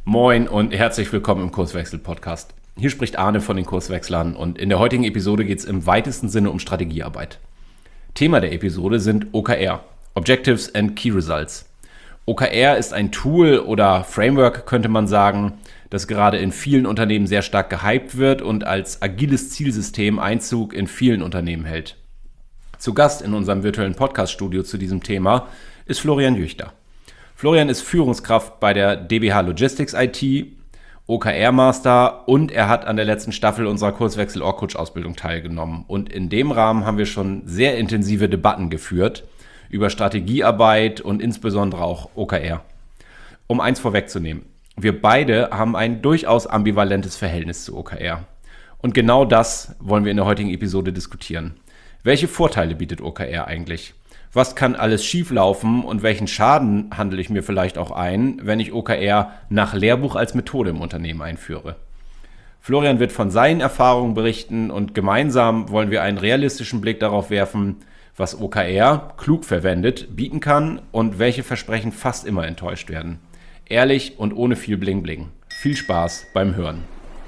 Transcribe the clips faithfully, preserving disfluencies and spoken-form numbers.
Moin und herzlich willkommen im Kurswechsel-Podcast. Hier spricht Arne von den Kurswechslern und in der heutigen Episode geht es im weitesten Sinne um Strategiearbeit. Thema der Episode sind O K R, Objectives and Key Results. O K R ist ein Tool oder Framework, könnte man sagen, das gerade in vielen Unternehmen sehr stark gehypt wird und als agiles Zielsystem Einzug in vielen Unternehmen hält. Zu Gast in unserem virtuellen Podcast-Studio zu diesem Thema ist Florian Jüchter. Florian ist Führungskraft bei der D B H Logistics I T, O K R-Master und er hat an der letzten Staffel unserer Kurswechsel-Org-Coach-Ausbildung teilgenommen. Und in dem Rahmen haben wir schon sehr intensive Debatten geführt über Strategiearbeit und insbesondere auch O K R. Um eins vorwegzunehmen, wir beide haben ein durchaus ambivalentes Verhältnis zu O K R. Und genau das wollen wir in der heutigen Episode diskutieren. Welche Vorteile bietet O K R eigentlich? Was kann alles schieflaufen und welchen Schaden handle ich mir vielleicht auch ein, wenn ich O K R nach Lehrbuch als Methode im Unternehmen einführe? Florian wird von seinen Erfahrungen berichten und gemeinsam wollen wir einen realistischen Blick darauf werfen, was O K R, klug verwendet, bieten kann und welche Versprechen fast immer enttäuscht werden. Ehrlich und ohne viel Bling-Bling. Viel Spaß beim Hören.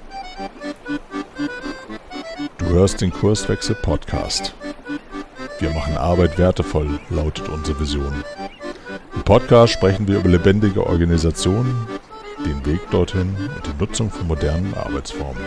Du hörst den Kurswechsel-Podcast. Wir machen Arbeit wertevoll, lautet unsere Vision. Im Podcast sprechen wir über lebendige Organisationen, den Weg dorthin und die Nutzung von modernen Arbeitsformen.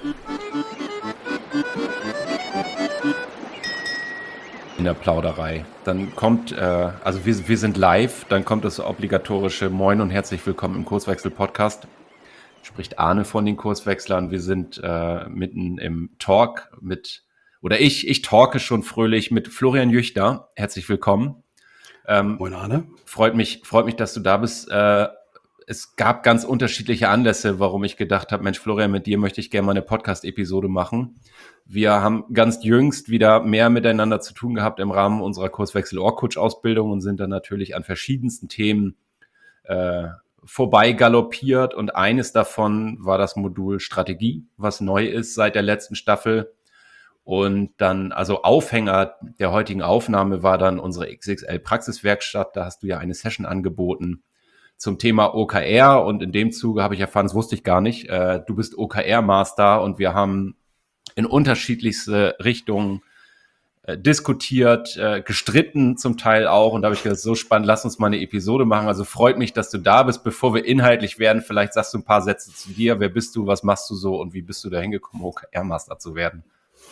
In der Plauderei. Dann kommt, äh, also wir, wir sind live, dann kommt das obligatorische Moin und herzlich willkommen im Kurswechsel-Podcast. Spricht Arne von den Kurswechslern. Wir sind äh, mitten im Talk mit Oder ich, ich talke schon fröhlich mit Florian Jüchter. Herzlich willkommen. Ähm, Moin Arne. Freut mich, freut mich, dass du da bist. Äh, es gab ganz unterschiedliche Anlässe, warum ich gedacht habe, Mensch, Florian, mit dir möchte ich gerne mal eine Podcast-Episode machen. Wir haben ganz jüngst wieder mehr miteinander zu tun gehabt im Rahmen unserer Kurswechsel-Org-Coach-Ausbildung und sind dann natürlich an verschiedensten Themen äh, vorbei galoppiert. Und eines davon war das Modul Strategie, was neu ist seit der letzten Staffel. Und dann, also Aufhänger der heutigen Aufnahme war dann unsere X X L-Praxiswerkstatt. Da hast du ja eine Session angeboten zum Thema O K R. Und in dem Zuge habe ich erfahren, das wusste ich gar nicht, äh, du bist O K R-Master und wir haben in unterschiedlichste Richtungen äh, diskutiert, äh, gestritten zum Teil auch. Und da habe ich gedacht, so spannend, lass uns mal eine Episode machen. Also freut mich, dass du da bist. Bevor wir inhaltlich werden, vielleicht sagst du ein paar Sätze zu dir. Wer bist du, was machst du so und wie bist du da hingekommen, O K R-Master zu werden?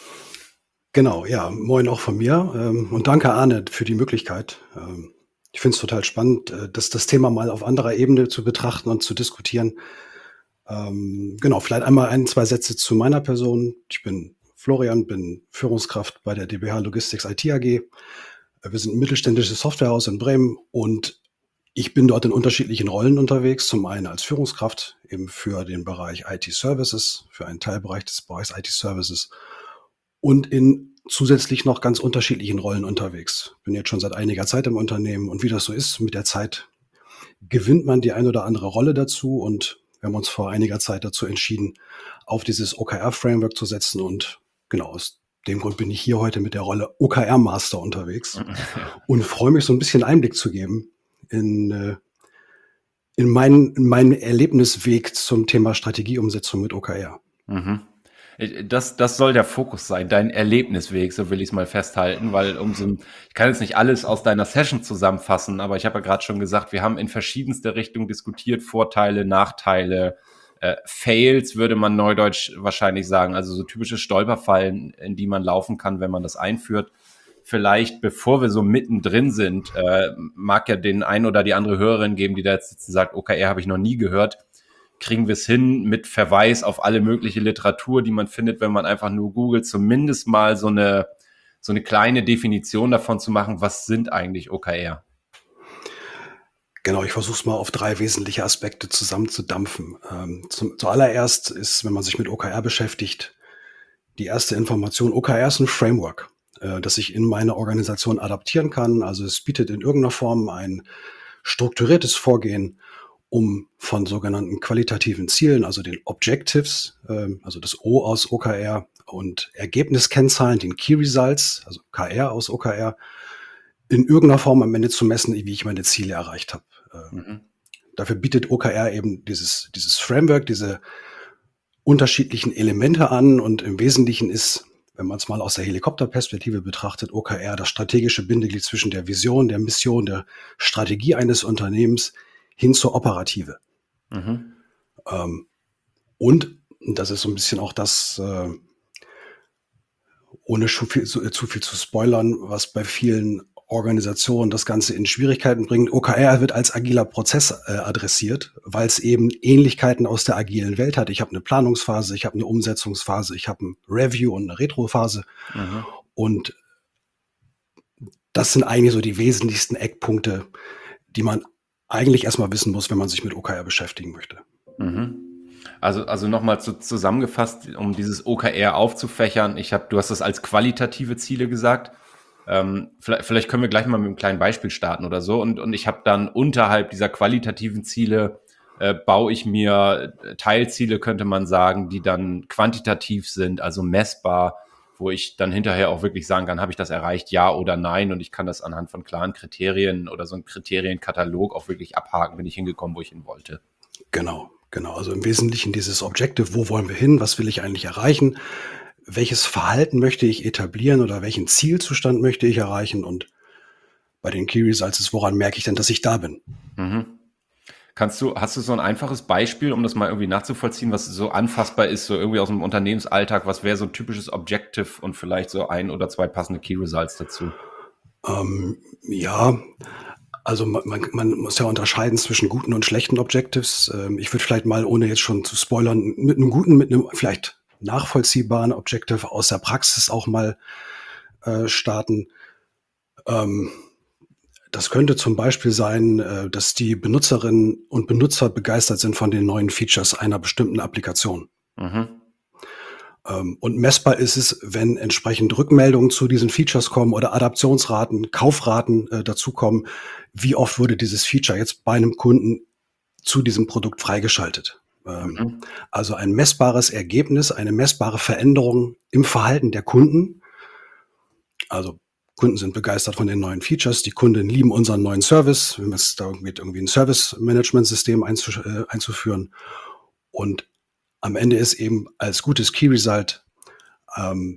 Genau, ja, moin auch von mir ähm, und danke Arne für die Möglichkeit. Ähm, ich finde es total spannend, äh, das, das Thema mal auf anderer Ebene zu betrachten und zu diskutieren. Ähm, genau, vielleicht einmal ein, zwei Sätze zu meiner Person. Ich bin Florian, bin Führungskraft bei der D B H Logistics I T A G. Äh, Wir sind ein mittelständisches Softwarehaus in Bremen und ich bin dort in unterschiedlichen Rollen unterwegs. Zum einen als Führungskraft eben für den Bereich I T Services, für einen Teilbereich des Bereichs I T Services. Und in zusätzlich noch ganz unterschiedlichen Rollen unterwegs. Bin jetzt schon seit einiger Zeit im Unternehmen und wie das so ist, mit der Zeit gewinnt man die ein oder andere Rolle dazu und wir haben uns vor einiger Zeit dazu entschieden, auf dieses O K R-Framework zu setzen und genau aus dem Grund bin ich hier heute mit der Rolle O K R-Master unterwegs und freue mich so ein bisschen Einblick zu geben in, äh, in, meinen, in meinen Erlebnisweg zum Thema Strategieumsetzung mit O K R. Mhm. Das, das soll der Fokus sein, dein Erlebnisweg, so will ich es mal festhalten, weil umso, ich kann jetzt nicht alles aus deiner Session zusammenfassen, aber ich habe ja gerade schon gesagt, wir haben in verschiedenste Richtungen diskutiert, Vorteile, Nachteile, äh, Fails würde man neudeutsch wahrscheinlich sagen, also so typische Stolperfallen, in die man laufen kann, wenn man das einführt. Vielleicht, bevor wir so mittendrin sind, äh, mag ja den ein oder die andere Hörerin geben, die da jetzt sitzt und sagt, O K R habe ich noch nie gehört. Kriegen wir es hin, mit Verweis auf alle mögliche Literatur, die man findet, wenn man einfach nur googelt, zumindest mal so eine, so eine kleine Definition davon zu machen, was sind eigentlich O K R? Genau, ich versuche es mal auf drei wesentliche Aspekte zusammenzudampfen. Ähm, zum, zuallererst ist, wenn man sich mit O K R beschäftigt, die erste Information, O K R ist ein Framework, äh, das ich in meine Organisation adaptieren kann. Also es bietet in irgendeiner Form ein strukturiertes Vorgehen, um von sogenannten qualitativen Zielen, also den Objectives, ähm, also das O aus O K R und Ergebniskennzahlen, den Key Results, also K R aus O K R, in irgendeiner Form am Ende zu messen, wie ich meine Ziele erreicht habe. Ähm, Mhm. Dafür bietet O K R eben dieses, dieses Framework, diese unterschiedlichen Elemente an und im Wesentlichen ist, wenn man es mal aus der Helikopterperspektive betrachtet, O K R das strategische Bindeglied zwischen der Vision, der Mission, der Strategie eines Unternehmens hin zur Operative. Mhm. Ähm, und, und das ist so ein bisschen auch das, äh, ohne zu viel, zu, zu viel zu spoilern, was bei vielen Organisationen das Ganze in Schwierigkeiten bringt. O K R wird als agiler Prozess äh, adressiert, weil es eben Ähnlichkeiten aus der agilen Welt hat. Ich habe eine Planungsphase, ich habe eine Umsetzungsphase, ich habe ein Review und eine Retrophase. Mhm. Und das sind eigentlich so die wesentlichsten Eckpunkte, die man eigentlich erstmal wissen muss, wenn man sich mit O K R beschäftigen möchte. Mhm. Also, also nochmal zu, zusammengefasst, um dieses O K R aufzufächern. Ich habe, du hast das als qualitative Ziele gesagt. Ähm, vielleicht, vielleicht können wir gleich mal mit einem kleinen Beispiel starten oder so. Und, und ich habe dann unterhalb dieser qualitativen Ziele äh, baue ich mir Teilziele, könnte man sagen, die dann quantitativ sind, also messbar, wo ich dann hinterher auch wirklich sagen kann, habe ich das erreicht, ja oder nein. Und ich kann das anhand von klaren Kriterien oder so einem Kriterienkatalog auch wirklich abhaken, bin ich hingekommen, wo ich hin wollte. Genau, genau. Also im Wesentlichen dieses Objective, wo wollen wir hin, was will ich eigentlich erreichen, welches Verhalten möchte ich etablieren oder welchen Zielzustand möchte ich erreichen und bei den Key Results ist, woran merke ich denn, dass ich da bin? Mhm. Kannst du, hast du so ein einfaches Beispiel, um das mal irgendwie nachzuvollziehen, was so anfassbar ist, so irgendwie aus dem Unternehmensalltag, was wäre so ein typisches Objective und vielleicht so ein oder zwei passende Key Results dazu? Ähm, ja, also man, man, man muss ja unterscheiden zwischen guten und schlechten Objectives. Ähm, ich würde vielleicht mal, ohne jetzt schon zu spoilern, mit einem guten, mit einem vielleicht nachvollziehbaren Objective aus der Praxis auch mal äh, starten. Ähm, das könnte zum Beispiel sein, äh, dass die Benutzerinnen und Benutzer begeistert sind von den neuen Features einer bestimmten Applikation. Mhm. Ähm, und messbar ist es, wenn entsprechend Rückmeldungen zu diesen Features kommen oder Adaptionsraten, Kaufraten äh, dazukommen. Wie oft wurde dieses Feature jetzt bei einem Kunden zu diesem Produkt freigeschaltet? Ähm, Mhm. Also ein messbares Ergebnis, eine messbare Veränderung im Verhalten der Kunden. Also Kunden sind begeistert von den neuen Features, die Kunden lieben unseren neuen Service, wenn es da geht, irgendwie ein Service-Management-System einzu, äh, einzuführen. Und am Ende ist eben als gutes Key-Result ähm,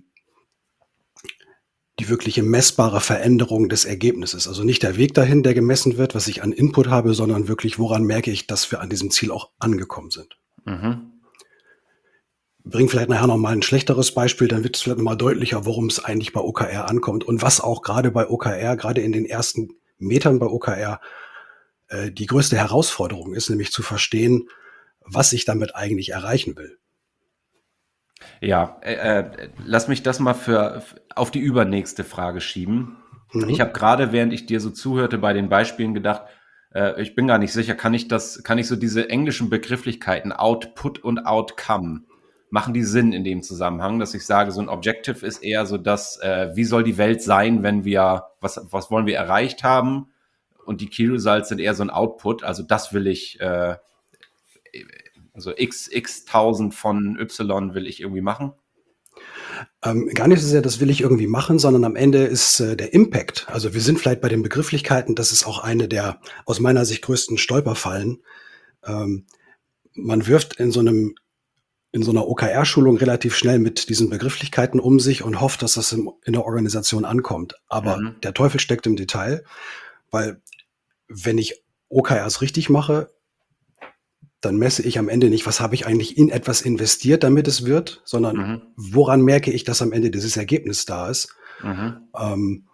die wirkliche messbare Veränderung des Ergebnisses. Also nicht der Weg dahin, der gemessen wird, was ich an Input habe, sondern wirklich, woran merke ich, dass wir an diesem Ziel auch angekommen sind. Mhm. Bring vielleicht nachher noch mal ein schlechteres Beispiel, dann wird es vielleicht noch mal deutlicher, worum es eigentlich bei O K R ankommt und was auch gerade bei O K R, gerade in den ersten Metern bei O K R, äh, die größte Herausforderung ist, nämlich zu verstehen, was ich damit eigentlich erreichen will. Ja, äh, äh, lass mich das mal für, auf die übernächste Frage schieben. Mhm. Ich habe gerade, während ich dir so zuhörte, bei den Beispielen gedacht, äh, ich bin gar nicht sicher, kann ich das, kann ich so diese englischen Begrifflichkeiten Output und Outcome, machen die Sinn in dem Zusammenhang, dass ich sage, so ein Objective ist eher so das, äh, wie soll die Welt sein, wenn wir, was, was wollen wir erreicht haben? Und die Key Results sind eher so ein Output, also das will ich, äh, also x, x tausend von Y will ich irgendwie machen. Ähm, gar nicht so sehr, das will ich irgendwie machen, sondern am Ende ist äh, der Impact. Also wir sind vielleicht bei den Begrifflichkeiten, das ist auch eine der aus meiner Sicht größten Stolperfallen. Ähm, man wirft in so einem in so einer O K R-Schulung relativ schnell mit diesen Begrifflichkeiten um sich und hofft, dass das im, in der Organisation ankommt. Aber Mhm. der Teufel steckt im Detail, weil wenn ich O K Rs richtig mache, dann messe ich am Ende nicht, was habe ich eigentlich in etwas investiert, damit es wird, sondern Mhm. woran merke ich, dass am Ende dieses Ergebnis da ist. Mhm. Ähm,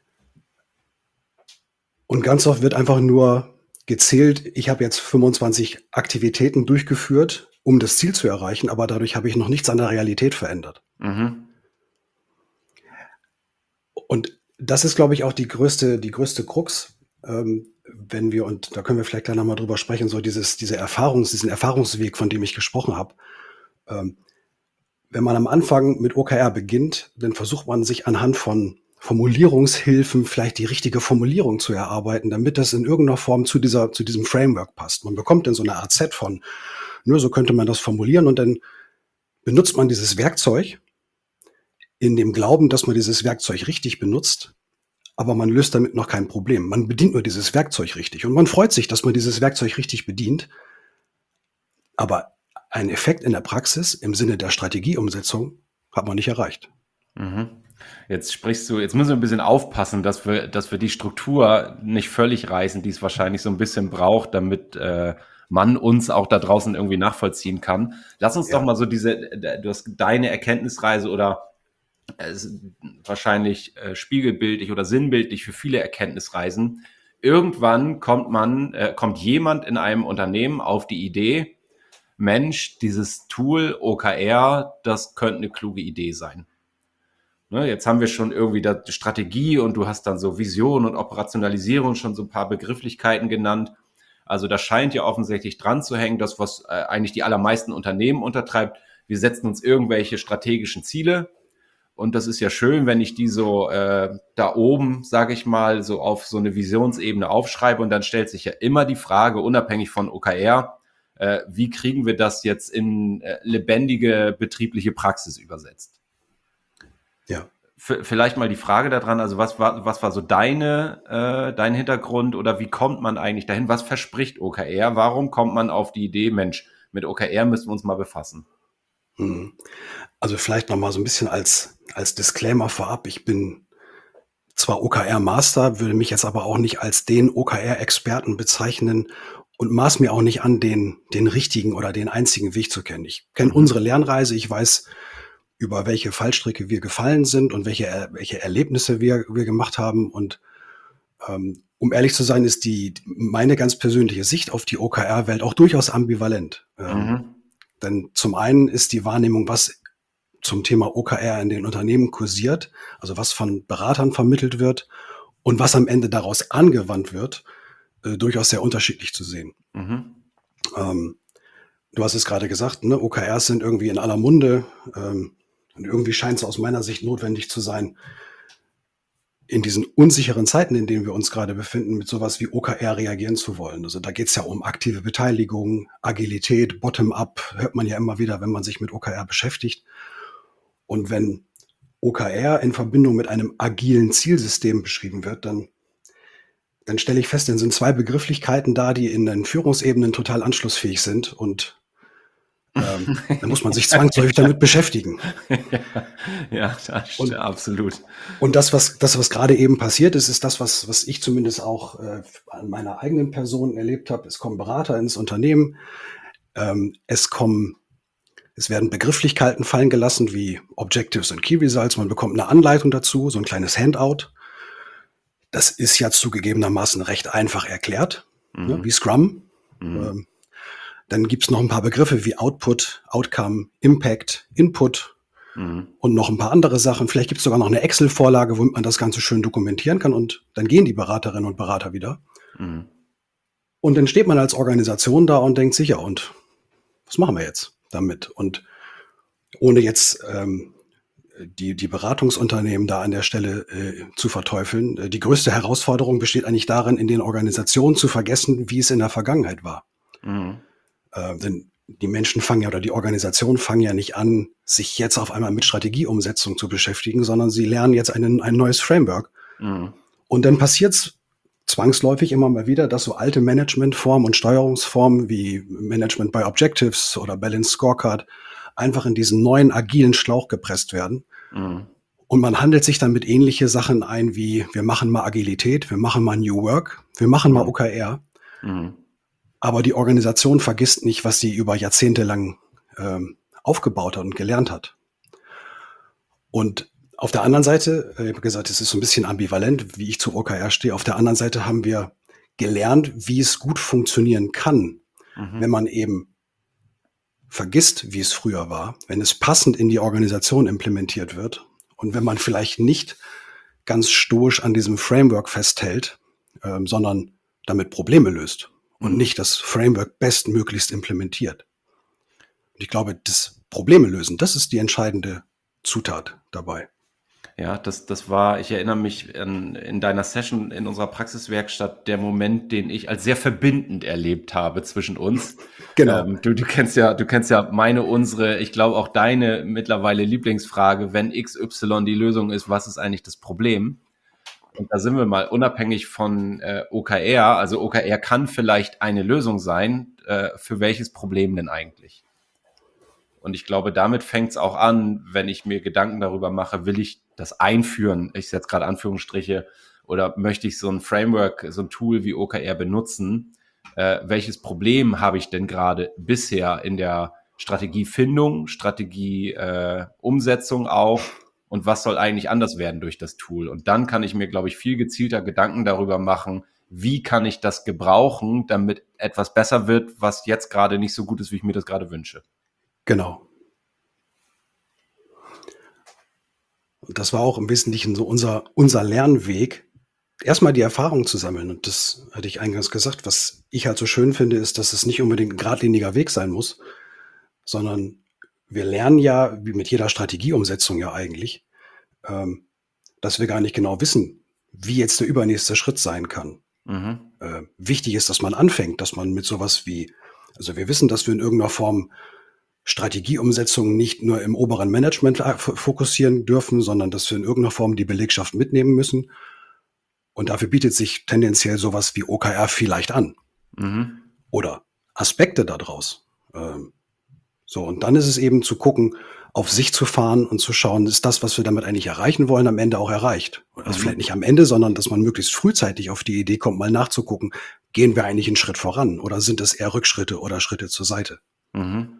und ganz oft wird einfach nur gezählt, ich habe jetzt fünfundzwanzig Aktivitäten durchgeführt, um das Ziel zu erreichen, aber dadurch habe ich noch nichts an der Realität verändert. Mhm. Und das ist, glaube ich, auch die größte, die größte Krux, ähm, wenn wir, und da können wir vielleicht gleich nochmal drüber sprechen, so dieses, diese Erfahrungs, diesen Erfahrungsweg, von dem ich gesprochen habe. Ähm, wenn man am Anfang mit O K R beginnt, dann versucht man sich anhand von Formulierungshilfen vielleicht die richtige Formulierung zu erarbeiten, damit das in irgendeiner Form zu dieser, zu diesem Framework passt. Man bekommt dann so eine Art Set von, nur so könnte man das formulieren und dann benutzt man dieses Werkzeug in dem Glauben, dass man dieses Werkzeug richtig benutzt. aber man löst damit noch kein Problem. Man bedient nur dieses Werkzeug richtig und man freut sich, dass man dieses Werkzeug richtig bedient, aber einen Effekt in der Praxis im Sinne der Strategieumsetzung hat man nicht erreicht. Mhm. Jetzt sprichst du, jetzt müssen wir ein bisschen aufpassen, dass wir, dass wir die Struktur nicht völlig reißen, die es wahrscheinlich so ein bisschen braucht, damit äh, man uns auch da draußen irgendwie nachvollziehen kann. Lass uns Ja. doch mal so diese, äh, du hast deine Erkenntnisreise oder äh, es ist wahrscheinlich äh, spiegelbildlich oder sinnbildlich für viele Erkenntnisreisen. Irgendwann kommt man, äh, kommt jemand in einem Unternehmen auf die Idee, Mensch, dieses Tool O K R, das könnte eine kluge Idee sein. Ne, jetzt haben wir schon irgendwie da die Strategie und du hast dann so Vision und Operationalisierung schon so ein paar Begrifflichkeiten genannt. Also da scheint ja offensichtlich dran zu hängen, das, was äh, eigentlich die allermeisten Unternehmen untertreibt. Wir setzen uns irgendwelche strategischen Ziele und das ist ja schön, wenn ich die so äh, da oben, sage ich mal, so auf so eine Visionsebene aufschreibe und dann stellt sich ja immer die Frage, unabhängig von O K R, äh, wie kriegen wir das jetzt in äh, lebendige betriebliche Praxis übersetzt? Ja. V- Vielleicht mal die Frage daran, also was war, was war so deine, äh, dein Hintergrund oder wie kommt man eigentlich dahin? Was verspricht O K R? Warum kommt man auf die Idee, Mensch, mit O K R müssen wir uns mal befassen? Mhm. Also vielleicht noch mal so ein bisschen als, als Disclaimer vorab. Ich bin zwar O K R-Master, würde mich jetzt aber auch nicht als den O K R-Experten bezeichnen und maß mir auch nicht an, den, den richtigen oder den einzigen Weg zu kennen. Ich kenne Mhm. unsere Lernreise, ich weiß, über welche Fallstricke wir gefallen sind und welche, Er- welche Erlebnisse wir, wir gemacht haben. Und ähm, um ehrlich zu sein, ist die meine ganz persönliche Sicht auf die O K R-Welt auch durchaus ambivalent. Ähm, Mhm. denn zum einen ist die Wahrnehmung, was zum Thema O K R in den Unternehmen kursiert, also was von Beratern vermittelt wird und was am Ende daraus angewandt wird, äh, durchaus sehr unterschiedlich zu sehen. Mhm. Ähm, du hast es gerade gesagt, ne, O K Rs sind irgendwie in aller Munde. Ähm, und irgendwie scheint es aus meiner Sicht notwendig zu sein, in diesen unsicheren Zeiten, in denen wir uns gerade befinden, mit sowas wie O K R reagieren zu wollen. Also da geht es ja um aktive Beteiligung, Agilität, Bottom-up, hört man ja immer wieder, wenn man sich mit O K R beschäftigt. Und wenn O K R in Verbindung mit einem agilen Zielsystem beschrieben wird, dann, dann stelle ich fest, dann sind zwei Begrifflichkeiten da, die in den Führungsebenen total anschlussfähig sind und ähm, da muss man sich zwangsläufig damit beschäftigen. Ja, das stimmt, Und, absolut. und das, was, das, was gerade eben passiert ist, ist das, was, was ich zumindest auch äh, an meiner eigenen Person erlebt habe. Es kommen Berater ins Unternehmen, ähm, es kommen, es werden Begrifflichkeiten fallen gelassen wie Objectives und Key Results. Man bekommt eine Anleitung dazu, so ein kleines Handout. Das ist ja zugegebenermaßen recht einfach erklärt, ne, Mhm. wie Scrum. Mhm. Ähm, dann gibt es noch ein paar Begriffe wie Output, Outcome, Impact, Input Mhm. und noch ein paar andere Sachen. Vielleicht gibt es sogar noch eine Excel-Vorlage, womit man das Ganze schön dokumentieren kann und dann gehen die Beraterinnen und Berater wieder. Mhm. Und dann steht man als Organisation da und denkt sich, ja, und was machen wir jetzt damit? Und ohne jetzt ähm, die, die Beratungsunternehmen da an der Stelle äh, zu verteufeln, äh, die größte Herausforderung besteht eigentlich darin, in den Organisationen zu vergessen, wie es in der Vergangenheit war. Mhm. Äh, denn die Menschen fangen ja oder die Organisationen fangen ja nicht an, sich jetzt auf einmal mit Strategieumsetzung zu beschäftigen, sondern sie lernen jetzt einen, ein neues Framework. Mhm. Und dann passiert es zwangsläufig immer mal wieder, dass so alte Managementformen und Steuerungsformen wie Management by Objectives oder Balanced Scorecard einfach in diesen neuen agilen Schlauch gepresst werden. Mhm. Und man handelt sich dann mit ähnliche Sachen ein wie, wir machen mal Agilität, wir machen mal New Work, wir machen mal O K R. Mhm. Aber die Organisation vergisst nicht, was sie über Jahrzehnte lang ähm, aufgebaut hat und gelernt hat. Und auf der anderen Seite, äh, ich habe gesagt, es ist so ein bisschen ambivalent, wie ich zu O K R stehe. Auf der anderen Seite haben wir gelernt, wie es gut funktionieren kann, Mhm. wenn man eben vergisst, wie es früher war, wenn es passend in die Organisation implementiert wird und wenn man vielleicht nicht ganz stoisch an diesem Framework festhält, ähm, sondern damit Probleme löst und Mhm. nicht das Framework bestmöglichst implementiert. Und ich glaube, das Probleme lösen, das ist die entscheidende Zutat dabei. Ja, das, das war, ich erinnere mich an, in deiner Session in unserer Praxiswerkstatt, der Moment, den ich als sehr verbindend erlebt habe zwischen uns. Genau. Ähm, du, du kennst ja, du kennst ja meine, unsere, ich glaube auch deine mittlerweile Lieblingsfrage, wenn X Y die Lösung ist, was ist eigentlich das Problem? Und da sind wir mal unabhängig von äh, O K R. Also O K R kann vielleicht eine Lösung sein. Äh, für welches Problem denn eigentlich? Und ich glaube, damit fängt es auch an, wenn ich mir Gedanken darüber mache, will ich das einführen? Ich setze gerade Anführungsstriche. Oder möchte ich so ein Framework, so ein Tool wie O K R benutzen? Äh, welches Problem habe ich denn gerade bisher in der Strategiefindung, Strategieumsetzung äh, auch? Und was soll eigentlich anders werden durch das Tool? Und dann kann ich mir, glaube ich, viel gezielter Gedanken darüber machen, wie kann ich das gebrauchen, damit etwas besser wird, was jetzt gerade nicht so gut ist, wie ich mir das gerade wünsche. Genau. Und das war auch im Wesentlichen so unser, unser Lernweg, erstmal die Erfahrung zu sammeln. Und das hatte ich eingangs gesagt. Was ich halt so schön finde, ist, dass es nicht unbedingt ein geradliniger Weg sein muss, sondern wir lernen ja, wie mit jeder Strategieumsetzung ja eigentlich, ähm, dass wir gar nicht genau wissen, wie jetzt der übernächste Schritt sein kann. Mhm. Äh, wichtig ist, dass man anfängt, dass man mit sowas wie, also wir wissen, dass wir in irgendeiner Form Strategieumsetzung nicht nur im oberen Management fokussieren dürfen, sondern dass wir in irgendeiner Form die Belegschaft mitnehmen müssen. Und dafür bietet sich tendenziell sowas wie O K R vielleicht an. Mhm. Oder Aspekte daraus. Ähm, so, und dann ist es eben zu gucken, auf sich zu fahren und zu schauen, ist das, was wir damit eigentlich erreichen wollen, am Ende auch erreicht? Also Mhm. vielleicht nicht am Ende, sondern dass man möglichst frühzeitig auf die Idee kommt, mal nachzugucken, gehen wir eigentlich einen Schritt voran oder sind es eher Rückschritte oder Schritte zur Seite? Mhm.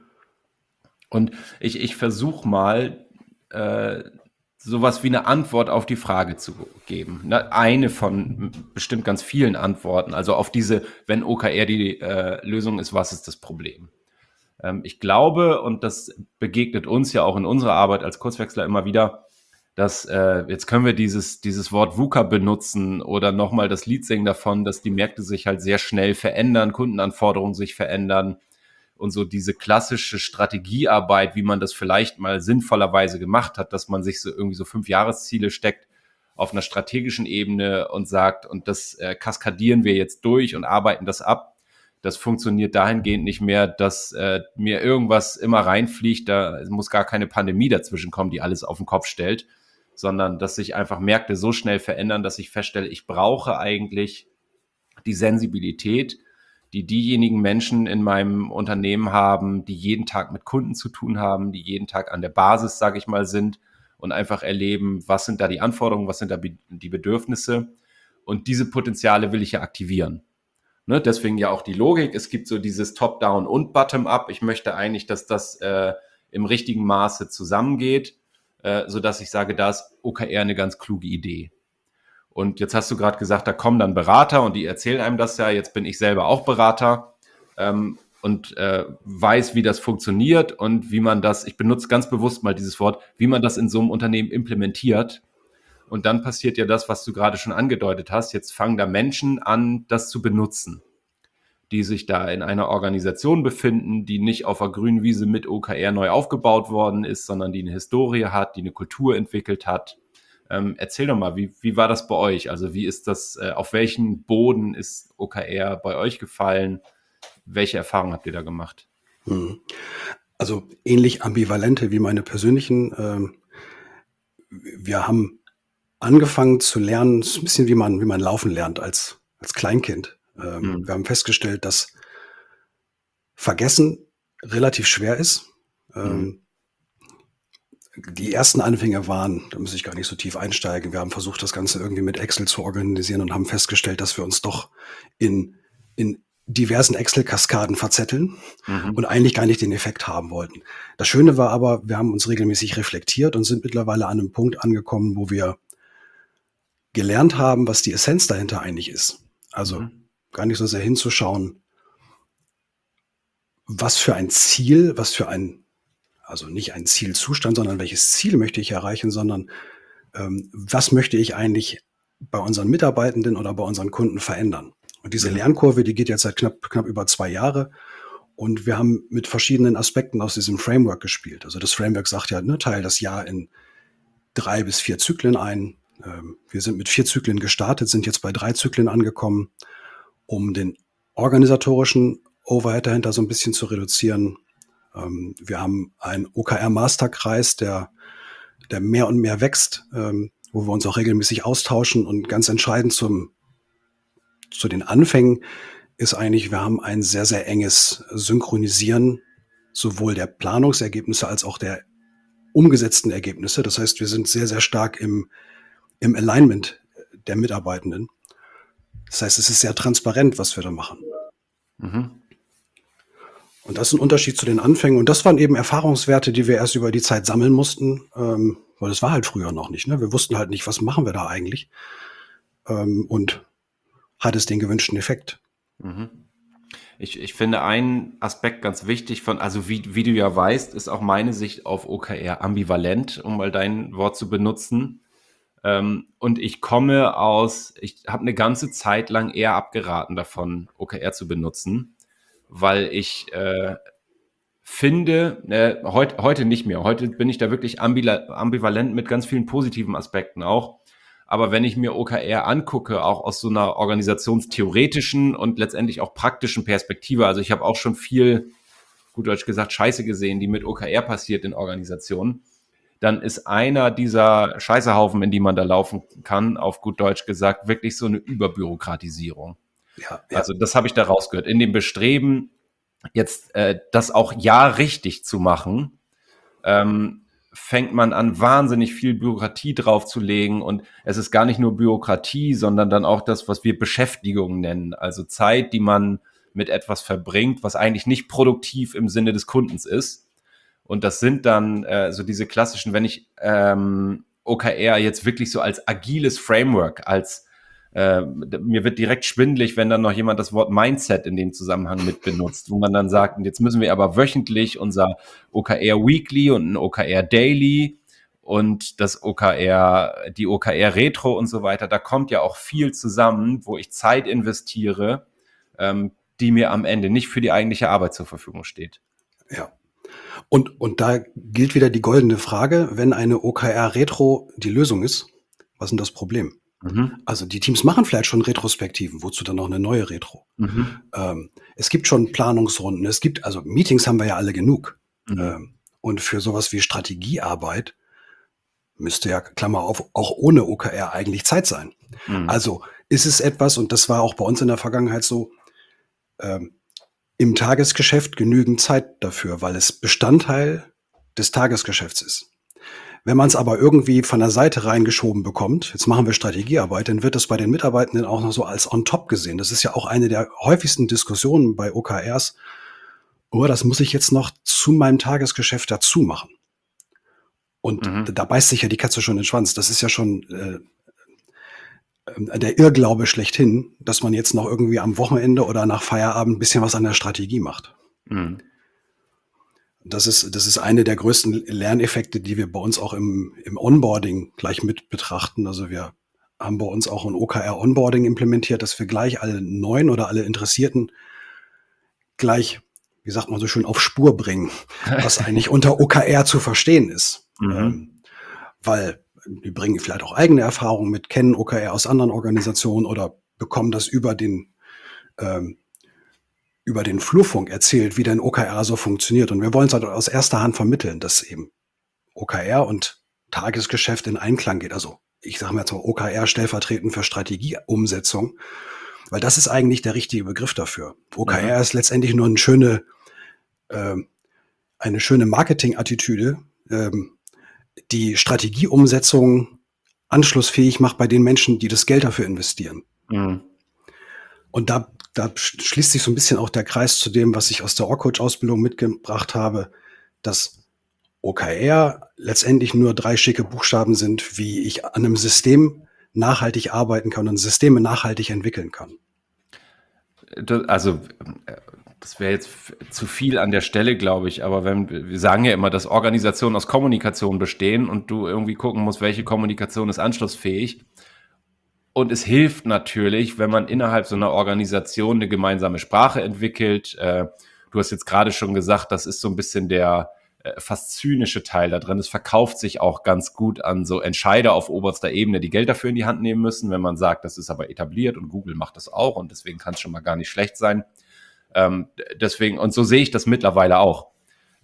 Und ich, ich versuche mal, äh, sowas wie eine Antwort auf die Frage zu geben. Ne? Eine von bestimmt ganz vielen Antworten. Also auf diese, wenn O K R die äh, Lösung ist, was ist das Problem? Ähm, ich glaube, und das begegnet uns ja auch in unserer Arbeit als Kurswechsler immer wieder, dass äh, jetzt können wir dieses, dieses Wort VUCA benutzen oder nochmal das Lied singen davon, dass die Märkte sich halt sehr schnell verändern, Kundenanforderungen sich verändern. Und so diese klassische Strategiearbeit, wie man das vielleicht mal sinnvollerweise gemacht hat, dass man sich so irgendwie so fünf Jahresziele steckt auf einer strategischen Ebene und sagt, und das äh, kaskadieren wir jetzt durch und arbeiten das ab. Das funktioniert dahingehend nicht mehr, dass äh, mir irgendwas immer reinfliegt, da muss gar keine Pandemie dazwischen kommen, die alles auf den Kopf stellt, sondern dass sich einfach Märkte so schnell verändern, dass ich feststelle, ich brauche eigentlich die Sensibilität, die diejenigen Menschen in meinem Unternehmen haben, die jeden Tag mit Kunden zu tun haben, die jeden Tag an der Basis, sage ich mal, sind und einfach erleben, was sind da die Anforderungen, was sind da die Bedürfnisse. Und diese Potenziale will ich ja aktivieren. Ne? Deswegen ja auch die Logik, es gibt so dieses Top-Down und Bottom-Up. Ich möchte eigentlich, dass das äh, im richtigen Maße zusammengeht, äh, sodass ich sage, da ist O K R eine ganz kluge Idee. Und jetzt hast du gerade gesagt, da kommen dann Berater und die erzählen einem das ja. Jetzt bin ich selber auch Berater ähm, und äh, weiß, wie das funktioniert und wie man das, ich benutze ganz bewusst mal dieses Wort, wie man das in so einem Unternehmen implementiert. Und dann passiert ja das, was du gerade schon angedeutet hast. Jetzt fangen da Menschen an, das zu benutzen, die sich da in einer Organisation befinden, die nicht auf einer grünen Wiese mit O K R neu aufgebaut worden ist, sondern die eine Historie hat, die eine Kultur entwickelt hat. Ähm, erzähl doch mal, wie, wie war das bei euch? Also wie ist das, äh, auf welchen Boden ist O K R bei euch gefallen? Welche Erfahrungen habt ihr da gemacht? Also ähnlich ambivalente wie meine persönlichen. Ähm, wir haben angefangen zu lernen, es ist ein bisschen wie man, wie man laufen lernt als, als Kleinkind. Ähm, Mhm. Wir haben festgestellt, dass Vergessen relativ schwer ist. Ähm, Mhm. Die ersten Anfänge waren, da muss ich gar nicht so tief einsteigen. Wir haben versucht, das Ganze irgendwie mit Excel zu organisieren und haben festgestellt, dass wir uns doch in, in diversen Excel-Kaskaden verzetteln Mhm. und eigentlich gar nicht den Effekt haben wollten. Das Schöne war aber, wir haben uns regelmäßig reflektiert und sind mittlerweile an einem Punkt angekommen, wo wir gelernt haben, was die Essenz dahinter eigentlich ist. Also Mhm. gar nicht so sehr hinzuschauen, was für ein Ziel, was für ein, also nicht ein Zielzustand, sondern welches Ziel möchte ich erreichen, sondern ähm, was möchte ich eigentlich bei unseren Mitarbeitenden oder bei unseren Kunden verändern. Und diese Mhm. Lernkurve, die geht jetzt seit knapp, knapp über zwei Jahre. Und wir haben mit verschiedenen Aspekten aus diesem Framework gespielt. Also das Framework sagt ja, ne, teil das Jahr in drei bis vier Zyklen ein. Ähm, wir sind mit vier Zyklen gestartet, sind jetzt bei drei Zyklen angekommen, um den organisatorischen Overhead dahinter so ein bisschen zu reduzieren. Ähm, wir haben einen O K R-Masterkreis, der, der mehr und mehr wächst, ähm, wo wir uns auch regelmäßig austauschen. Und ganz entscheidend zum, zu den Anfängen ist eigentlich, wir haben ein sehr, sehr enges Synchronisieren sowohl der Planungsergebnisse als auch der umgesetzten Ergebnisse. Das heißt, wir sind sehr, sehr stark im, im Alignment der Mitarbeitenden. Das heißt, es ist sehr transparent, was wir da machen. Mhm. Und das ist ein Unterschied zu den Anfängen. Und das waren eben Erfahrungswerte, die wir erst über die Zeit sammeln mussten, ähm, weil das war halt früher noch nicht. Ne? Wir wussten halt nicht, was machen wir da eigentlich. Ähm, und hat es den gewünschten Effekt. Mhm. Ich, ich finde einen Aspekt ganz wichtig von, also wie, wie du ja weißt, ist auch meine Sicht auf O K R ambivalent, um mal dein Wort zu benutzen. Ähm, und ich komme aus, ich habe eine ganze Zeit lang eher abgeraten davon, O K R zu benutzen, weil ich äh, finde, äh, heut, heute nicht mehr, heute bin ich da wirklich ambila- ambivalent mit ganz vielen positiven Aspekten auch. Aber wenn ich mir O K R angucke, auch aus so einer organisationstheoretischen und letztendlich auch praktischen Perspektive, also ich habe auch schon viel, gut Deutsch gesagt, Scheiße gesehen, die mit O K R passiert in Organisationen, dann ist einer dieser Scheißehaufen, in die man da laufen kann, auf gut Deutsch gesagt, wirklich so eine Überbürokratisierung. Ja, ja. Also das habe ich da rausgehört. In dem Bestreben, jetzt äh, das auch ja richtig zu machen, ähm, fängt man an, wahnsinnig viel Bürokratie draufzulegen, und es ist gar nicht nur Bürokratie, sondern dann auch das, was wir Beschäftigung nennen, also Zeit, die man mit etwas verbringt, was eigentlich nicht produktiv im Sinne des Kundens ist. Und das sind dann äh, so diese klassischen, wenn ich ähm, O K R jetzt wirklich so als agiles Framework, als äh, mir wird direkt schwindelig, wenn dann noch jemand das Wort Mindset in dem Zusammenhang mit benutzt, wo man dann sagt, und jetzt müssen wir aber wöchentlich unser O K R Weekly und ein O K R Daily und das O K R, die O K R Retro und so weiter, da kommt ja auch viel zusammen, wo ich Zeit investiere, ähm, die mir am Ende nicht für die eigentliche Arbeit zur Verfügung steht. Ja. Und, und da gilt wieder die goldene Frage, wenn eine O K R Retro die Lösung ist, was ist denn das Problem? Mhm. Also die Teams machen vielleicht schon Retrospektiven, wozu dann noch eine neue Retro? Mhm. Ähm, es gibt schon Planungsrunden, es gibt, also Meetings haben wir ja alle genug. Mhm. Ähm, und für sowas wie Strategiearbeit müsste ja, Klammer auf, auch ohne O K R eigentlich Zeit sein. Mhm. Also ist es etwas, und das war auch bei uns in der Vergangenheit so, ähm, im Tagesgeschäft genügend Zeit dafür, weil es Bestandteil des Tagesgeschäfts ist. Wenn man es aber irgendwie von der Seite reingeschoben bekommt, jetzt machen wir Strategiearbeit, dann wird das bei den Mitarbeitenden auch noch so als on top gesehen. Das ist ja auch eine der häufigsten Diskussionen bei O K Rs. Oh, das muss ich jetzt noch zu meinem Tagesgeschäft dazu machen. Und Mhm. da beißt sich ja die Katze schon in den Schwanz. Das ist ja schon äh, der Irrglaube schlechthin, dass man jetzt noch irgendwie am Wochenende oder nach Feierabend ein bisschen was an der Strategie macht. Mhm. Das ist, das ist eine der größten Lerneffekte, die wir bei uns auch im, im Onboarding gleich mit betrachten. Also wir haben bei uns auch ein O K R-Onboarding implementiert, dass wir gleich alle Neuen oder alle Interessierten gleich, wie sagt man so schön, auf Spur bringen, was eigentlich unter O K R zu verstehen ist. Mhm. Ähm, weil die bringen vielleicht auch eigene Erfahrungen mit, kennen O K R aus anderen Organisationen oder bekommen das über den ähm, über den Flurfunk erzählt, wie denn O K R so funktioniert. Und wir wollen es halt aus erster Hand vermitteln, dass eben O K R und Tagesgeschäft in Einklang geht. Also ich sage mal jetzt mal O K R stellvertretend für Strategieumsetzung, weil das ist eigentlich der richtige Begriff dafür. O K R Mhm. ist letztendlich nur eine schöne, ähm, eine schöne Marketingattitüde, ähm, die Strategieumsetzung anschlussfähig macht bei den Menschen, die das Geld dafür investieren. Mhm. Und da, da schließt sich so ein bisschen auch der Kreis zu dem, was ich aus der Org-Coach-Ausbildung mitgebracht habe, dass O K R letztendlich nur drei schicke Buchstaben sind, wie ich an einem System nachhaltig arbeiten kann und Systeme nachhaltig entwickeln kann. Das- Also, äh, das wäre jetzt f- zu viel an der Stelle, glaube ich, aber wenn, wir sagen ja immer, dass Organisationen aus Kommunikation bestehen und du irgendwie gucken musst, welche Kommunikation ist anschlussfähig. Und es hilft natürlich, wenn man innerhalb so einer Organisation eine gemeinsame Sprache entwickelt. Äh, du hast jetzt gerade schon gesagt, das ist so ein bisschen der äh, fast zynische Teil da drin. Es verkauft sich auch ganz gut an so Entscheider auf oberster Ebene, die Geld dafür in die Hand nehmen müssen, wenn man sagt, das ist aber etabliert und Google macht das auch und deswegen kann es schon mal gar nicht schlecht sein. Ähm, deswegen, und so sehe ich das mittlerweile auch.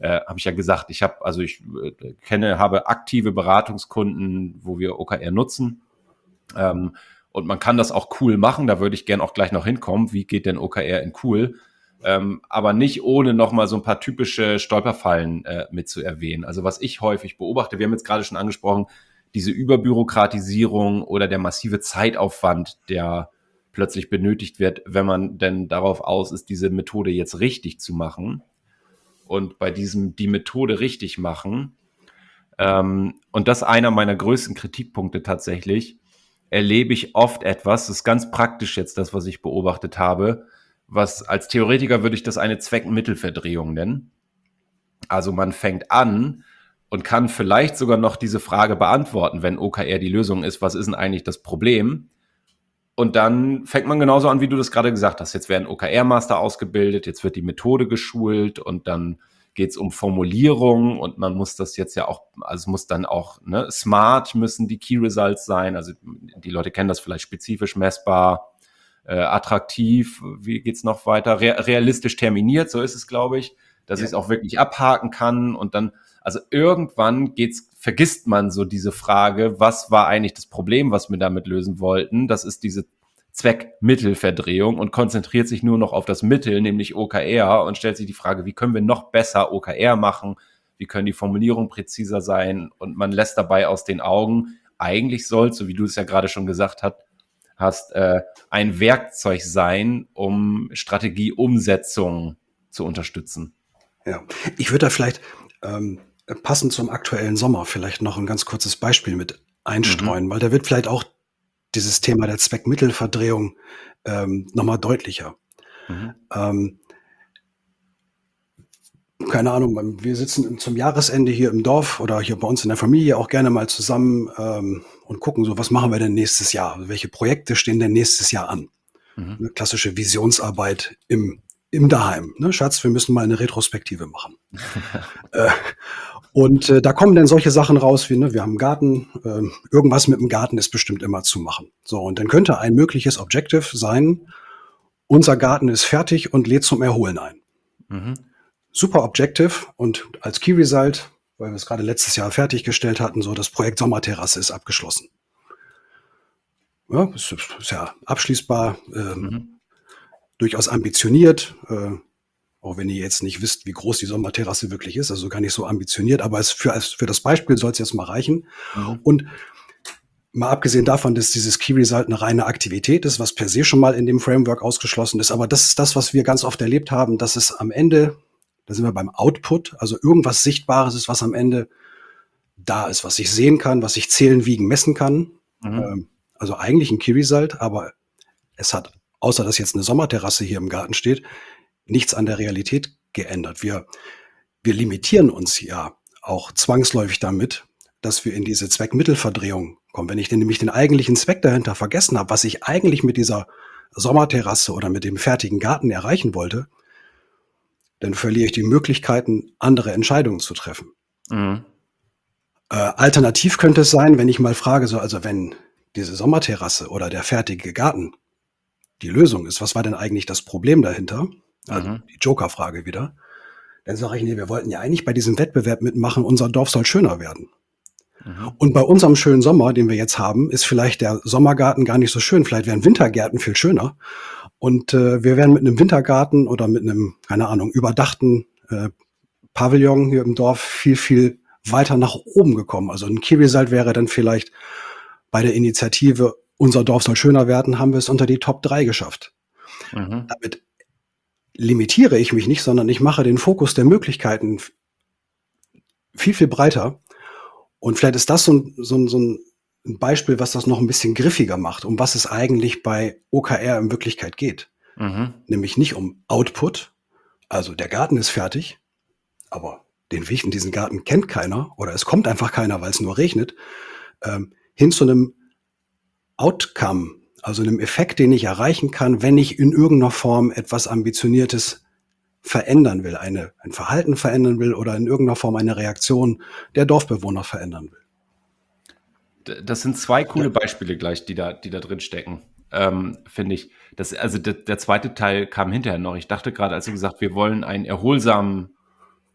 äh, habe ich ja gesagt, ich habe, also ich äh, kenne, habe aktive Beratungskunden, wo wir O K R nutzen. Ähm, und man kann das auch cool machen, da würde ich gern auch gleich noch hinkommen. Wie geht denn O K R in cool? Ähm, aber nicht ohne nochmal so ein paar typische Stolperfallen äh, mit zu erwähnen. Also was ich häufig beobachte, wir haben jetzt gerade schon angesprochen, diese Überbürokratisierung oder der massive Zeitaufwand, der plötzlich benötigt wird, wenn man denn darauf aus ist, diese Methode jetzt richtig zu machen. Und bei diesem die Methode richtig machen, ähm, und das ist einer meiner größten Kritikpunkte tatsächlich, erlebe ich oft etwas, das ist ganz praktisch jetzt das, was ich beobachtet habe, was als Theoretiker würde ich das eine Zweck-Mittel-Verdrehung nennen. Also man fängt an und kann vielleicht sogar noch diese Frage beantworten, wenn O K R die Lösung ist, was ist denn eigentlich das Problem? Und dann fängt man genauso an, wie du das gerade gesagt hast. Jetzt werden O K R-Master ausgebildet, jetzt wird die Methode geschult und dann geht es um Formulierung und man muss das jetzt ja auch, also muss dann auch, ne, smart müssen die Key Results sein. Also die Leute kennen das vielleicht spezifisch messbar, äh, attraktiv, wie geht's noch weiter? Re- realistisch terminiert, so ist es, glaube ich, dass Ja. ich es auch wirklich abhaken kann und dann, also irgendwann geht's, vergisst man so diese Frage, was war eigentlich das Problem, was wir damit lösen wollten? Das ist diese Zweck-Mittel-Verdrehung und konzentriert sich nur noch auf das Mittel, nämlich O K R und stellt sich die Frage, wie können wir noch besser O K R machen? Wie können die Formulierungen präziser sein? Und man lässt dabei aus den Augen, eigentlich soll, so wie du es ja gerade schon gesagt hast, hast, äh, ein Werkzeug sein, um Strategieumsetzung zu unterstützen. Ja, ich würde da vielleicht ähm, passend zum aktuellen Sommer vielleicht noch ein ganz kurzes Beispiel mit einstreuen, weil da wird vielleicht auch dieses Thema der Zweckmittelverdrehung ähm, nochmal deutlicher. Mhm. Ähm, keine Ahnung, wir sitzen zum Jahresende hier im Dorf oder hier bei uns in der Familie auch gerne mal zusammen ähm, und gucken so, was machen wir denn nächstes Jahr? Also welche Projekte stehen denn nächstes Jahr an? Mhm. Eine klassische Visionsarbeit im, im Daheim. Ne? Schatz, wir müssen mal eine Retrospektive machen. äh, und äh, da kommen dann solche Sachen raus wie, ne, wir haben einen Garten, äh, irgendwas mit dem Garten ist bestimmt immer zu machen. So, und dann könnte ein mögliches Objective sein, unser Garten ist fertig und lädt zum Erholen ein. Mhm. Super Objective und als Key Result, weil wir es gerade letztes Jahr fertiggestellt hatten, so das Projekt Sommerterrasse ist abgeschlossen. Ja, ist, ist ja abschließbar, ähm, Mhm. durchaus ambitioniert, äh, auch wenn ihr jetzt nicht wisst, wie groß die Sommerterrasse wirklich ist, also gar nicht so ambitioniert, aber es für, für das Beispiel soll es jetzt mal reichen. Mhm. Und mal abgesehen davon, dass dieses Key Result eine reine Aktivität ist, was per se schon mal in dem Framework ausgeschlossen ist, aber das ist das, was wir ganz oft erlebt haben, dass es am Ende, da sind wir beim Output, also irgendwas Sichtbares ist, was am Ende da ist, was ich sehen kann, was ich zählen, wiegen, messen kann. Mhm. Ähm, also eigentlich ein Key Result, aber es hat, außer dass jetzt eine Sommerterrasse hier im Garten steht, nichts an der Realität geändert. Wir, wir limitieren uns ja auch zwangsläufig damit, dass wir in diese Zweckmittelverdrehung kommen. Wenn ich denn nämlich den eigentlichen Zweck dahinter vergessen habe, was ich eigentlich mit dieser Sommerterrasse oder mit dem fertigen Garten erreichen wollte, dann verliere ich die Möglichkeiten, andere Entscheidungen zu treffen. Mhm. Äh, alternativ könnte es sein, wenn ich mal frage, so, also wenn diese Sommerterrasse oder der fertige Garten die Lösung ist, was war denn eigentlich das Problem dahinter? Also Mhm. die Joker-Frage wieder. Dann sage ich, nee, wir wollten ja eigentlich bei diesem Wettbewerb mitmachen, unser Dorf soll schöner werden. Mhm. Und bei unserem schönen Sommer, den wir jetzt haben, ist vielleicht der Sommergarten gar nicht so schön. Vielleicht wären Wintergärten viel schöner. Und äh, wir wären mit einem Wintergarten oder mit einem, keine Ahnung, überdachten äh, Pavillon hier im Dorf viel, viel weiter nach oben gekommen. Also ein Key Result wäre dann vielleicht bei der Initiative Unser Dorf soll schöner werden, haben wir es unter die Top drei geschafft. Mhm. Damit limitiere ich mich nicht, sondern ich mache den Fokus der Möglichkeiten viel, viel breiter. Und vielleicht ist das so ein, so ein, so ein Beispiel, was das noch ein bisschen griffiger macht, um was es eigentlich bei O K R in Wirklichkeit geht. Mhm. Nämlich nicht um Output, also der Garten ist fertig, aber den Weg in diesen Garten kennt keiner oder es kommt einfach keiner, weil es nur regnet, ähm, hin zu einem Outcome, also einem Effekt, den ich erreichen kann, wenn ich in irgendeiner Form etwas Ambitioniertes verändern will, eine, ein Verhalten verändern will oder in irgendeiner Form eine Reaktion der Dorfbewohner verändern will. D- Das sind zwei coole Beispiele gleich, die da, die da drin stecken, ähm, finde ich. Das, also der, der zweite Teil kam hinterher noch. Ich dachte gerade, als du gesagt, wir wollen einen erholsamen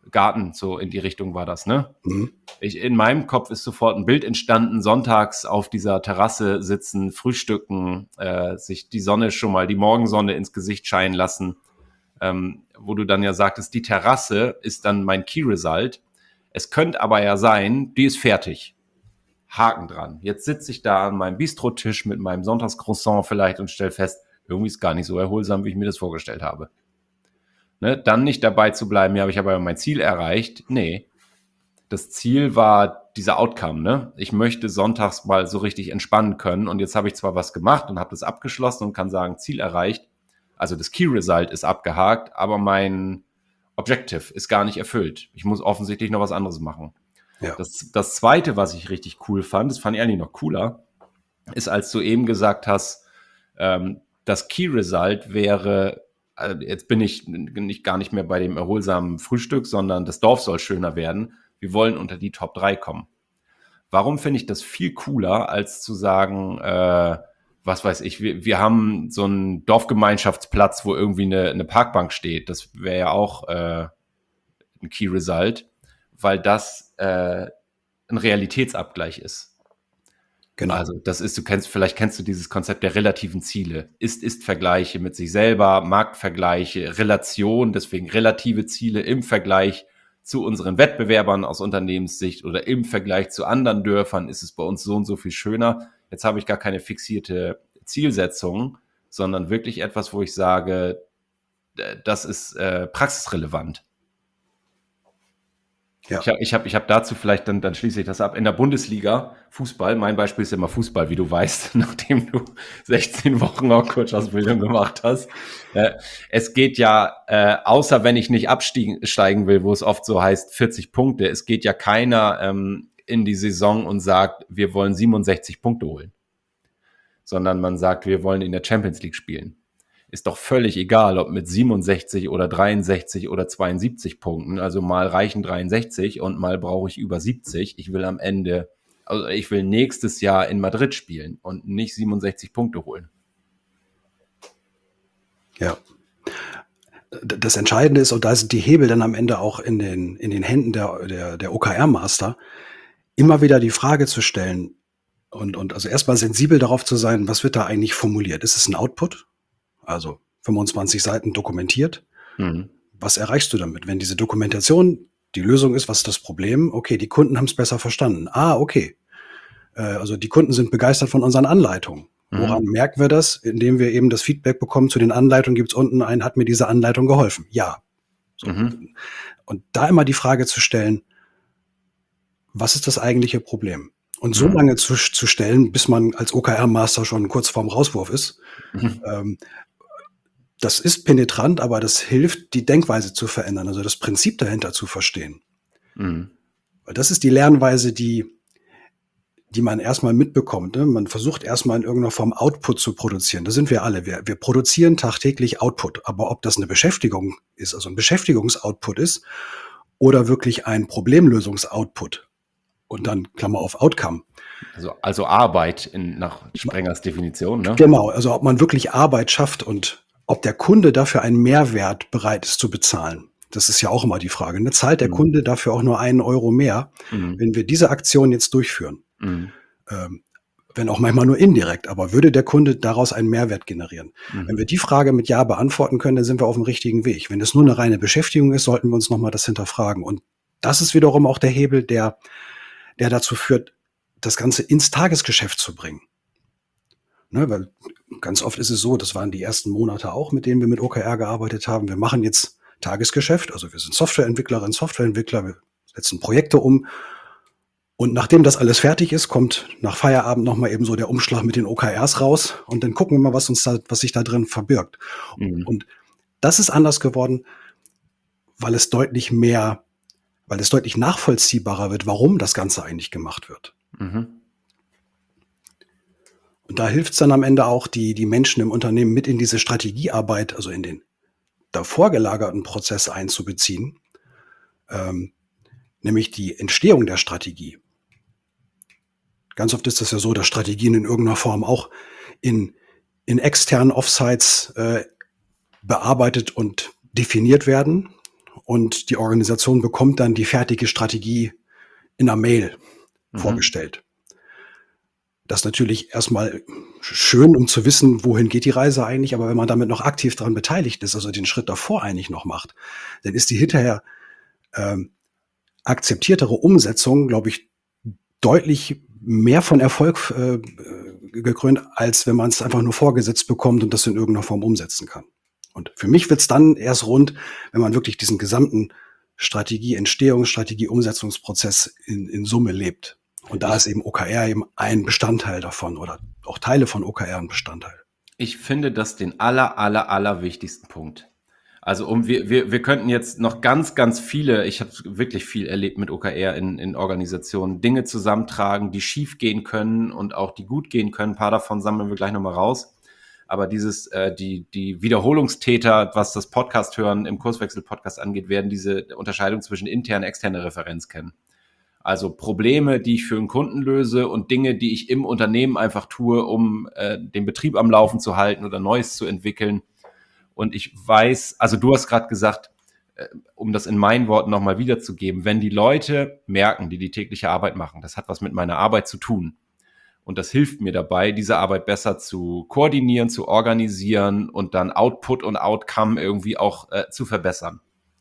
Garten, so in die Richtung war das, ne? Mhm. Ich, in meinem Kopf ist sofort ein Bild entstanden, sonntags auf dieser Terrasse sitzen, frühstücken, äh, sich die Sonne schon mal, die Morgensonne ins Gesicht scheinen lassen, ähm, wo du dann ja sagtest, die Terrasse ist dann mein Key Result. Es könnte aber ja sein, die ist fertig. Haken dran. Jetzt sitze ich da an meinem Bistrotisch mit meinem Sonntagscroissant vielleicht und stelle fest, irgendwie ist es gar nicht so erholsam, wie ich mir das vorgestellt habe. Ne? Dann nicht dabei zu bleiben, ja, habe ich aber mein Ziel erreicht. Nee, das Ziel war dieser Outcome. Ne? Ich möchte sonntags mal so richtig entspannen können und jetzt habe ich zwar was gemacht und habe das abgeschlossen und kann sagen, Ziel erreicht. Also das Key Result ist abgehakt, aber mein Objective ist gar nicht erfüllt. Ich muss offensichtlich noch was anderes machen. Ja. Das, das Zweite, was ich richtig cool fand, das fand ich eigentlich noch cooler, ist, als du eben gesagt hast, ähm, das Key Result wäre, also jetzt bin ich nicht, gar nicht mehr bei dem erholsamen Frühstück, sondern das Dorf soll schöner werden. Wir wollen unter die Top drei kommen. Warum finde ich das viel cooler, als zu sagen, äh, was weiß ich, wir, wir haben so einen Dorfgemeinschaftsplatz, wo irgendwie eine, eine Parkbank steht. Das wäre ja auch äh, ein Key Result, weil das äh, ein Realitätsabgleich ist. Genau. Also das ist, du kennst, vielleicht kennst du dieses Konzept der relativen Ziele. Ist-Ist-Vergleiche mit sich selber, Marktvergleiche, Relation, deswegen relative Ziele im Vergleich zu unseren Wettbewerbern aus Unternehmenssicht oder im Vergleich zu anderen Dörfern ist es bei uns so und so viel schöner. Jetzt habe ich gar keine fixierte Zielsetzung, sondern wirklich etwas, wo ich sage, das ist äh, praxisrelevant. Ja. Ich habe ich hab, ich hab dazu vielleicht, dann, dann schließe ich das ab, in der Bundesliga Fußball, mein Beispiel ist immer Fußball, wie du weißt, nachdem du sechzehn Wochen auch Coach-Ausbildung gemacht hast. Äh, es geht ja, äh, außer wenn ich nicht absteigen will, wo es oft so heißt, vierzig Punkte, es geht ja keiner ähm, in die Saison und sagt, wir wollen siebenundsechzig Punkte holen, sondern man sagt, wir wollen in der Champions League spielen. Ist doch völlig egal, ob mit siebenundsechzig oder dreiundsechzig oder zweiundsiebzig Punkten. Also mal reichen dreiundsechzig und mal brauche ich über siebzig. Ich will am Ende, also ich will nächstes Jahr in Madrid spielen und nicht siebenundsechzig Punkte holen. Ja. Das Entscheidende ist, und da sind die Hebel dann am Ende auch in den, in den Händen der, der, der O K R-Master, immer wieder die Frage zu stellen und, und also erstmal sensibel darauf zu sein, was wird da eigentlich formuliert? Ist es ein Output? Also fünfundzwanzig Seiten dokumentiert. Mhm. Was erreichst du damit? Wenn diese Dokumentation die Lösung ist, was ist das Problem? Okay, die Kunden haben es besser verstanden. Ah, okay. Äh, also die Kunden sind begeistert von unseren Anleitungen. Mhm. Woran merken wir das? Indem wir eben das Feedback bekommen, zu den Anleitungen gibt es unten einen, hat mir diese Anleitung geholfen? Ja. So. Mhm. Und da immer die Frage zu stellen, was ist das eigentliche Problem? Und so mhm. lange zu, zu stellen, bis man als O K R-Master schon kurz vorm Rauswurf ist. Mhm. Ähm, Das ist penetrant, aber das hilft, die Denkweise zu verändern, also das Prinzip dahinter zu verstehen. Mhm. Weil das ist die Lernweise, die, die man erstmal mitbekommt. Ne? Man versucht erstmal in irgendeiner Form Output zu produzieren. Das sind wir alle. Wir, wir produzieren tagtäglich Output. Aber ob das eine Beschäftigung ist, also ein Beschäftigungsoutput ist, oder wirklich ein Problemlösungsoutput und dann Klammer auf Outcome. Also, also Arbeit in, nach Sprengers Definition. Ne? Genau, also ob man wirklich Arbeit schafft und ob der Kunde dafür einen Mehrwert bereit ist zu bezahlen. Das ist ja auch immer die Frage. Ne? Zahlt der mhm. Kunde dafür auch nur einen Euro mehr, mhm. wenn wir diese Aktion jetzt durchführen? Mhm. Ähm, wenn auch manchmal nur indirekt, aber würde der Kunde daraus einen Mehrwert generieren? Mhm. Wenn wir die Frage mit Ja beantworten können, dann sind wir auf dem richtigen Weg. Wenn es nur eine reine Beschäftigung ist, sollten wir uns nochmal das hinterfragen. Und das ist wiederum auch der Hebel, der, der dazu führt, das Ganze ins Tagesgeschäft zu bringen. Ne, weil ganz oft ist es so, das waren die ersten Monate auch, mit denen wir mit O K R gearbeitet haben. Wir machen jetzt Tagesgeschäft, also wir sind Softwareentwicklerinnen, Softwareentwickler, wir setzen Projekte um. Und nachdem das alles fertig ist, kommt nach Feierabend nochmal eben so der Umschlag mit den O K Rs raus und dann gucken wir mal, was uns da, was sich da drin verbirgt. Mhm. Und das ist anders geworden, weil es deutlich mehr, weil es deutlich nachvollziehbarer wird, warum das Ganze eigentlich gemacht wird. Mhm. Und da hilft es dann am Ende auch, die, die Menschen im Unternehmen mit in diese Strategiearbeit, also in den davor gelagerten Prozess einzubeziehen, ähm, nämlich die Entstehung der Strategie. Ganz oft ist das ja so, dass Strategien in irgendeiner Form auch in, in externen Offsites äh, bearbeitet und definiert werden. und die Organisation bekommt dann die fertige Strategie in einer Mail Mhm. vorgestellt. Das ist natürlich erstmal schön, um zu wissen, wohin geht die Reise eigentlich, aber wenn man damit noch aktiv daran beteiligt ist, also den Schritt davor eigentlich noch macht, dann ist die hinterher ähm, akzeptiertere Umsetzung, glaube ich, deutlich mehr von Erfolg äh, gekrönt, als wenn man es einfach nur vorgesetzt bekommt und das in irgendeiner Form umsetzen kann. Und für mich wird es dann erst rund, wenn man wirklich diesen gesamten Strategie-Entstehungs-, Strategie-Umsetzungsprozess in, in Summe lebt. Und da ist eben O K R eben ein Bestandteil davon oder auch Teile von O K R ein Bestandteil. Ich finde das den aller, aller, aller wichtigsten Punkt. Also um wir, wir, wir könnten jetzt noch ganz, ganz viele, ich habe wirklich viel erlebt mit O K R in, in Organisationen, Dinge zusammentragen, die schief gehen können und auch die gut gehen können. Ein paar davon sammeln wir gleich nochmal raus. Aber dieses, äh, die, die Wiederholungstäter, was das Podcast-Hören im Kurswechsel-Podcast angeht, werden diese Unterscheidung zwischen interne und externe Referenz kennen. Also Probleme, die ich für einen Kunden löse und Dinge, die ich im Unternehmen einfach tue, um äh, den Betrieb am Laufen zu halten oder Neues zu entwickeln. Und ich weiß, also du hast gerade gesagt, äh, um das in meinen Worten nochmal wiederzugeben, wenn die Leute merken, die die tägliche Arbeit machen, das hat was mit meiner Arbeit zu tun. Und das hilft mir dabei, diese Arbeit besser zu koordinieren, zu organisieren und dann Output und Outcome irgendwie auch äh, zu verbessern.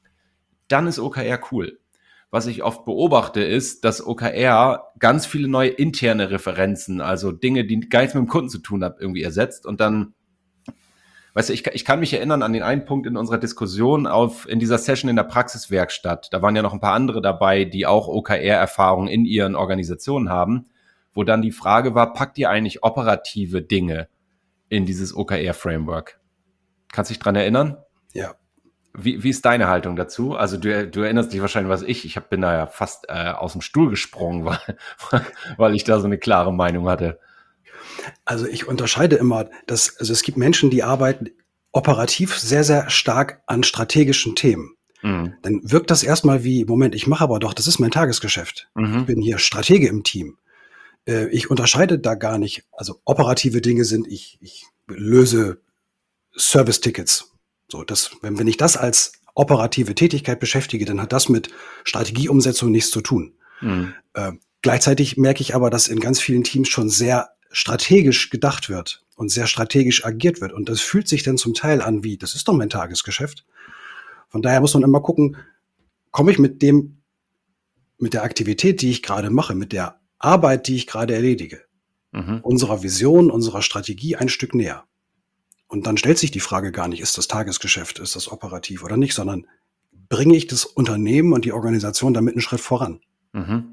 Dann ist O K R cool. Was ich oft beobachte, ist, dass O K R ganz viele neue interne Referenzen, also Dinge, die gar nichts mit dem Kunden zu tun haben, irgendwie ersetzt. Und dann, weißt du, ich, ich kann mich erinnern an den einen Punkt in unserer Diskussion auf, in dieser Session in der Praxiswerkstatt. Da waren ja noch ein paar andere dabei, die auch O K R-Erfahrung in ihren Organisationen haben, wo dann die Frage war, packt ihr eigentlich operative Dinge in dieses O K R-Framework? Kannst du dich dran erinnern? Ja. Wie, wie ist deine Haltung dazu? Also du, du erinnerst dich wahrscheinlich, was ich, ich hab, bin da ja fast äh, aus dem Stuhl gesprungen, weil, weil ich da so eine klare Meinung hatte. Also ich unterscheide immer, dass, also es gibt Menschen, die arbeiten operativ sehr, sehr stark an strategischen Themen. Mhm. Dann wirkt das erstmal wie, Moment, ich mache aber doch, das ist mein Tagesgeschäft. Mhm. Ich bin hier Stratege im Team. Äh, ich unterscheide da gar nicht. Also operative Dinge sind, ich, ich löse Service-Tickets. So, das, wenn, wenn ich das als operative Tätigkeit beschäftige, dann hat das mit Strategieumsetzung nichts zu tun. Mhm. Äh, gleichzeitig merke ich aber, dass in ganz vielen Teams schon sehr strategisch gedacht wird und sehr strategisch agiert wird. Und das fühlt sich dann zum Teil an wie, das ist doch mein Tagesgeschäft. Von daher muss man immer gucken, komme ich mit dem, mit der Aktivität, die ich gerade mache, mit der Arbeit, die ich gerade erledige, Mhm. unserer Vision, unserer Strategie ein Stück näher. Und dann stellt sich die Frage gar nicht, ist das Tagesgeschäft, ist das operativ oder nicht, sondern bringe ich das Unternehmen und die Organisation damit einen Schritt voran. Mhm.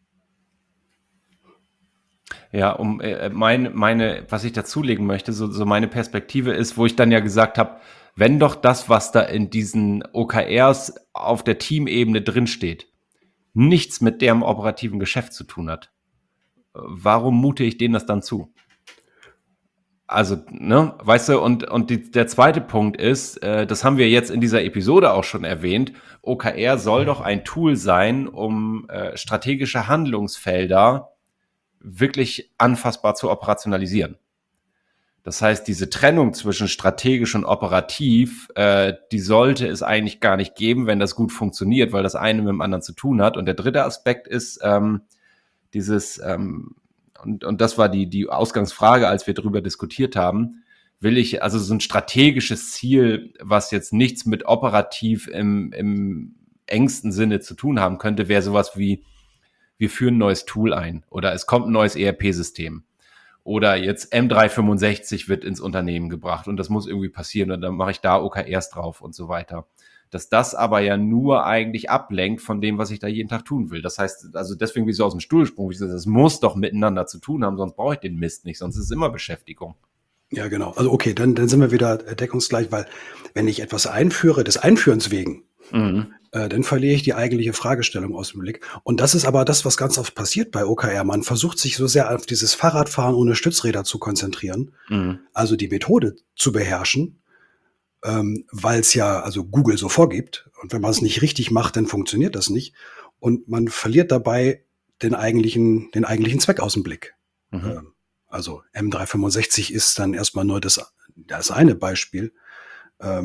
Ja, um äh, meine, meine, was ich dazulegen möchte, so, so meine Perspektive ist, wo ich dann ja gesagt habe, wenn doch das, was da in diesen O K Rs auf der Teamebene drinsteht, nichts mit deren operativen Geschäft zu tun hat, warum mute ich denen das dann zu? Also, ne, weißt du, und, und die, der zweite Punkt ist, äh, das haben wir jetzt in dieser Episode auch schon erwähnt, O K R soll doch ein Tool sein, um äh, strategische Handlungsfelder wirklich anfassbar zu operationalisieren. Das heißt, diese Trennung zwischen strategisch und operativ, äh, die sollte es eigentlich gar nicht geben, wenn das gut funktioniert, weil das eine mit dem anderen zu tun hat. Und der dritte Aspekt ist ähm, dieses, ähm, und, und das war die, die Ausgangsfrage, als wir darüber diskutiert haben, will ich, also so ein strategisches Ziel, was jetzt nichts mit operativ im, im engsten Sinne zu tun haben könnte, wäre sowas wie, wir führen ein neues Tool ein oder es kommt ein neues E R P-System. Oder jetzt M drei fünfundsechzig wird ins Unternehmen gebracht und das muss irgendwie passieren und dann mache ich da O K Rs drauf und so weiter. Dass das aber ja nur eigentlich ablenkt von dem, was ich da jeden Tag tun will. Das heißt, also deswegen wie ich so aus dem Stuhl gesprungen, ich sage, das muss doch miteinander zu tun haben, sonst brauche ich den Mist nicht, sonst ist es immer Beschäftigung. Ja, genau. Also okay, dann, dann sind wir wieder deckungsgleich, weil wenn ich etwas einführe, des Einführens wegen, Mhm. äh, dann verliere ich die eigentliche Fragestellung aus dem Blick. Und das ist aber das, was ganz oft passiert bei O K R. Man versucht sich so sehr auf dieses Fahrradfahren ohne Stützräder zu konzentrieren, Mhm. also die Methode zu beherrschen, ähm, weil es ja also Google so vorgibt. Und wenn man es nicht richtig macht, dann funktioniert das nicht. Und man verliert dabei den eigentlichen, den eigentlichen Zweck aus dem Blick. Mhm. Ähm, also M drei fünfundsechzig ist dann erstmal nur das, das eine Beispiel. Ähm,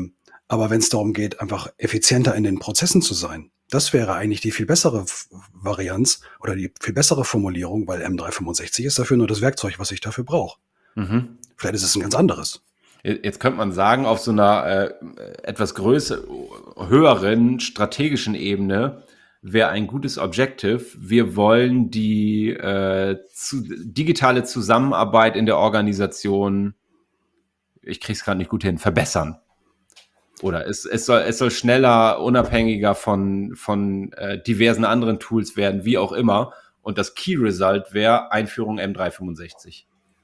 Aber wenn es darum geht, einfach effizienter in den Prozessen zu sein, das wäre eigentlich die viel bessere F- Varianz oder die viel bessere Formulierung, weil M dreihundertfünfundsechzig ist dafür nur das Werkzeug, was ich dafür brauche. Mhm. Vielleicht ist es ein ganz anderes. Jetzt könnte man sagen, auf so einer äh, etwas größer, höheren strategischen Ebene wäre ein gutes Objective. Wir wollen die äh, zu, digitale Zusammenarbeit in der Organisation, ich kriege es gerade nicht gut hin, verbessern. Oder es, es, soll, es soll schneller, unabhängiger von, von äh, diversen anderen Tools werden, wie auch immer. Und das Key Result wäre Einführung M dreihundertfünfundsechzig.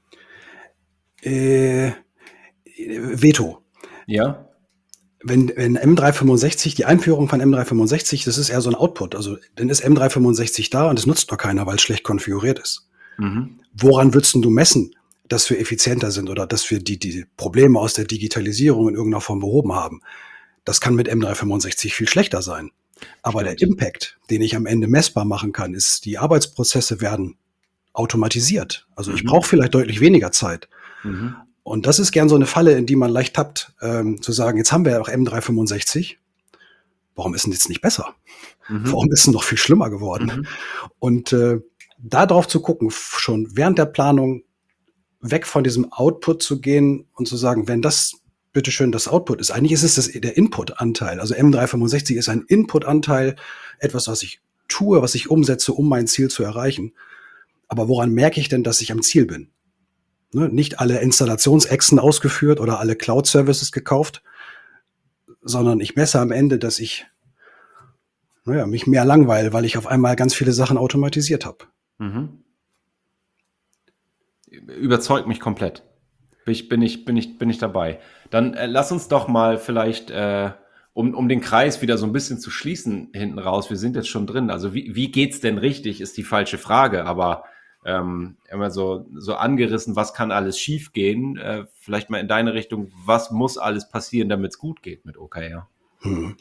Äh, Veto. Ja? Wenn, wenn M dreihundertfünfundsechzig, die Einführung von M dreihundertfünfundsechzig, das ist eher so ein Output. Also dann ist M dreihundertfünfundsechzig da und es nutzt noch keiner, weil es schlecht konfiguriert ist. Mhm. Woran würdest denn du messen, dass wir effizienter sind oder dass wir die, die Probleme aus der Digitalisierung in irgendeiner Form behoben haben? Das kann mit M dreihundertfünfundsechzig viel schlechter sein. Aber Stimmt. der Impact, den ich am Ende messbar machen kann, ist, die Arbeitsprozesse werden automatisiert. Also ich Mhm. brauche vielleicht deutlich weniger Zeit. Mhm. Und das ist gern so eine Falle, in die man leicht tappt, ähm, zu sagen, jetzt haben wir ja auch M dreihundertfünfundsechzig. Warum ist denn jetzt nicht besser? Mhm. Warum ist es noch viel schlimmer geworden? Mhm. Und äh, da drauf zu gucken, f- schon während der Planung weg von diesem Output zu gehen und zu sagen, wenn das bitteschön das Output ist, eigentlich ist es das, der Input-Anteil. Also M dreihundertfünfundsechzig ist ein Input-Anteil, etwas, was ich tue, was ich umsetze, um mein Ziel zu erreichen. Aber woran merke ich denn, dass ich am Ziel bin? Ne, nicht alle Installationsechsen ausgeführt oder alle Cloud-Services gekauft, sondern ich messe am Ende, dass ich naja, mich mehr langweile, weil ich auf einmal ganz viele Sachen automatisiert habe. Mhm. Überzeugt mich komplett. Bin ich, bin ich, bin ich, bin ich dabei. Dann äh, lass uns doch mal vielleicht, äh, um, um den Kreis wieder so ein bisschen zu schließen hinten raus, wir sind jetzt schon drin. Also wie, wie geht's denn richtig, ist die falsche Frage, aber ähm, immer so, so angerissen, was kann alles schief gehen? Äh, vielleicht mal in deine Richtung, was muss alles passieren, damit es gut geht mit O K R? Hm.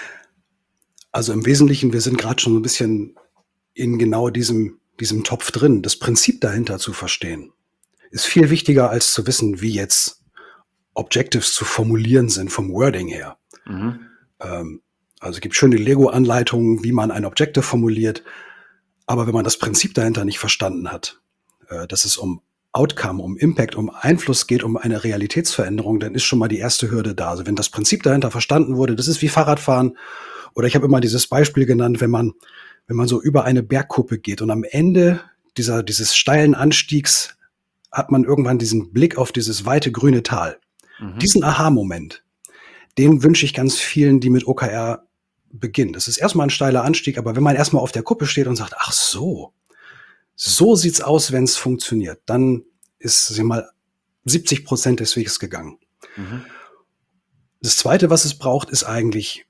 Also im Wesentlichen, wir sind gerade schon so ein bisschen in genau diesem, diesem Topf drin. Das Prinzip dahinter zu verstehen, ist viel wichtiger, als zu wissen, wie jetzt Objectives zu formulieren sind vom Wording her. Mhm. Ähm, also es gibt schöne Lego-Anleitungen, wie man ein Objective formuliert. Aber wenn man das Prinzip dahinter nicht verstanden hat, äh, dass es um Outcome, um Impact, um Einfluss geht, um eine Realitätsveränderung, dann ist schon mal die erste Hürde da. Also wenn das Prinzip dahinter verstanden wurde, das ist wie Fahrradfahren. Oder ich habe immer dieses Beispiel genannt, wenn man, wenn man so über eine Bergkuppe geht und am Ende dieser, dieses steilen Anstiegs hat man irgendwann diesen Blick auf dieses weite grüne Tal. Mhm. Diesen Aha-Moment, den wünsche ich ganz vielen, die mit O K R beginnen. Das ist erstmal ein steiler Anstieg, aber wenn man erstmal auf der Kuppe steht und sagt, ach so, so sieht's aus, wenn es funktioniert, dann ist sie mal siebzig Prozent des Weges gegangen. Mhm. Das Zweite, was es braucht, ist eigentlich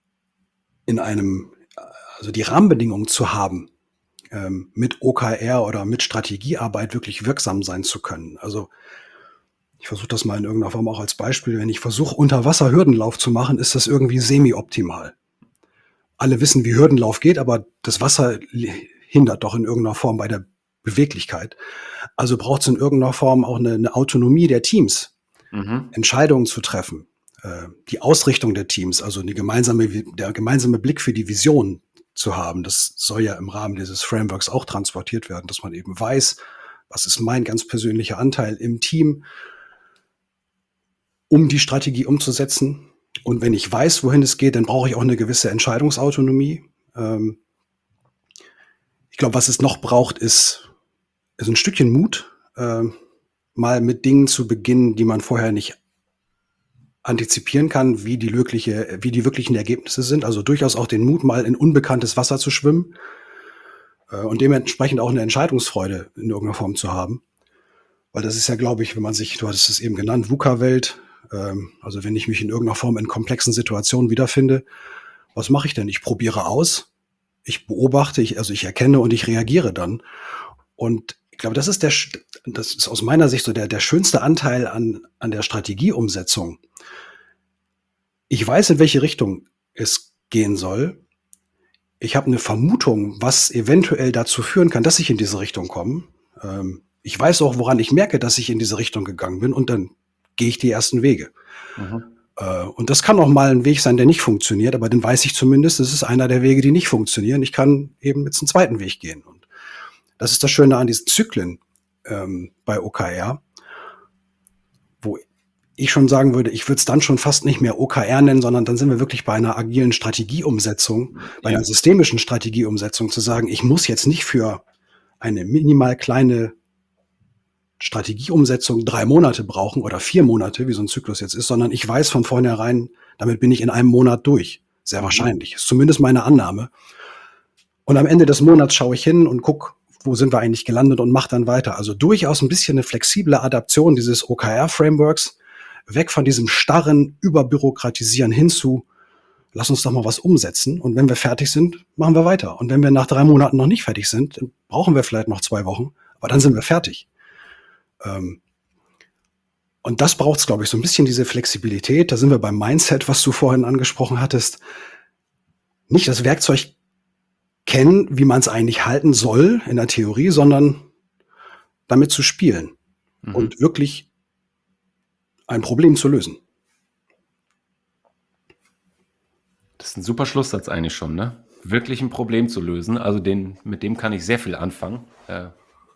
in einem, also die Rahmenbedingungen zu haben, ähm, mit O K R oder mit Strategiearbeit wirklich wirksam sein zu können. Also ich versuche das mal in irgendeiner Form auch als Beispiel. Wenn ich versuche, unter Wasser Hürdenlauf zu machen, ist das irgendwie semi-optimal. Alle wissen, wie Hürdenlauf geht, aber das Wasser hindert doch in irgendeiner Form bei der Beweglichkeit. Also braucht es in irgendeiner Form auch eine, eine Autonomie der Teams, Mhm. Entscheidungen zu treffen, äh, die Ausrichtung der Teams, also die gemeinsame, der gemeinsame Blick für die Vision zu haben. Das soll ja im Rahmen dieses Frameworks auch transportiert werden, dass man eben weiß, was ist mein ganz persönlicher Anteil im Team, um die Strategie umzusetzen. Und wenn ich weiß, wohin es geht, dann brauche ich auch eine gewisse Entscheidungsautonomie. Ähm, ich glaube, was es noch braucht, ist, ist ein Stückchen Mut, äh, mal mit Dingen zu beginnen, die man vorher nicht antizipieren kann, wie die, wirkliche, wie die wirklichen Ergebnisse sind. Also durchaus auch den Mut, mal in unbekanntes Wasser zu schwimmen äh, und dementsprechend auch eine Entscheidungsfreude in irgendeiner Form zu haben. Weil das ist ja, glaube ich, wenn man sich, du hattest es eben genannt, VUCA-Welt, ähm, also wenn ich mich in irgendeiner Form in komplexen Situationen wiederfinde, was mache ich denn? Ich probiere aus, ich beobachte, ich, also ich erkenne und ich reagiere dann. Und ich glaube, das ist der, das ist aus meiner Sicht so der, der schönste Anteil an, an der Strategieumsetzung. Ich weiß, in welche Richtung es gehen soll. Ich habe eine Vermutung, was eventuell dazu führen kann, dass ich in diese Richtung komme. Ähm, ich weiß auch, woran ich merke, dass ich in diese Richtung gegangen bin, und dann gehe ich die ersten Wege. Mhm. Äh, und das kann auch mal ein Weg sein, der nicht funktioniert, aber dann weiß ich zumindest, es ist einer der Wege, die nicht funktionieren. Ich kann eben jetzt einen zweiten Weg gehen. Und das ist das Schöne an diesen Zyklen ähm, bei O K R, wo ich schon sagen würde, ich würde es dann schon fast nicht mehr O K R nennen, sondern dann sind wir wirklich bei einer agilen Strategieumsetzung, bei einer Ja. systemischen Strategieumsetzung, zu sagen, ich muss jetzt nicht für eine minimal kleine Strategieumsetzung drei Monate brauchen oder vier Monate, wie so ein Zyklus jetzt ist, sondern ich weiß von vornherein, damit bin ich in einem Monat durch. Sehr wahrscheinlich. Ist zumindest meine Annahme. Und am Ende des Monats schaue ich hin und gucke, wo sind wir eigentlich gelandet und mache dann weiter. Also durchaus ein bisschen eine flexible Adaption dieses O K R-Frameworks, weg von diesem starren Überbürokratisieren hin zu, lass uns doch mal was umsetzen. Und wenn wir fertig sind, machen wir weiter. Und wenn wir nach drei Monaten noch nicht fertig sind, dann brauchen wir vielleicht noch zwei Wochen, aber dann sind wir fertig. Ähm, und das braucht es, glaube ich, so ein bisschen diese Flexibilität. Da sind wir beim Mindset, was du vorhin angesprochen hattest. Nicht das Werkzeug kennen, wie man es eigentlich halten soll in der Theorie, sondern damit zu spielen Mhm. und wirklich ein Problem zu lösen. Das ist ein super Schlusssatz eigentlich schon, ne? Wirklich ein Problem zu lösen. Also den, mit dem kann ich sehr viel anfangen. Äh,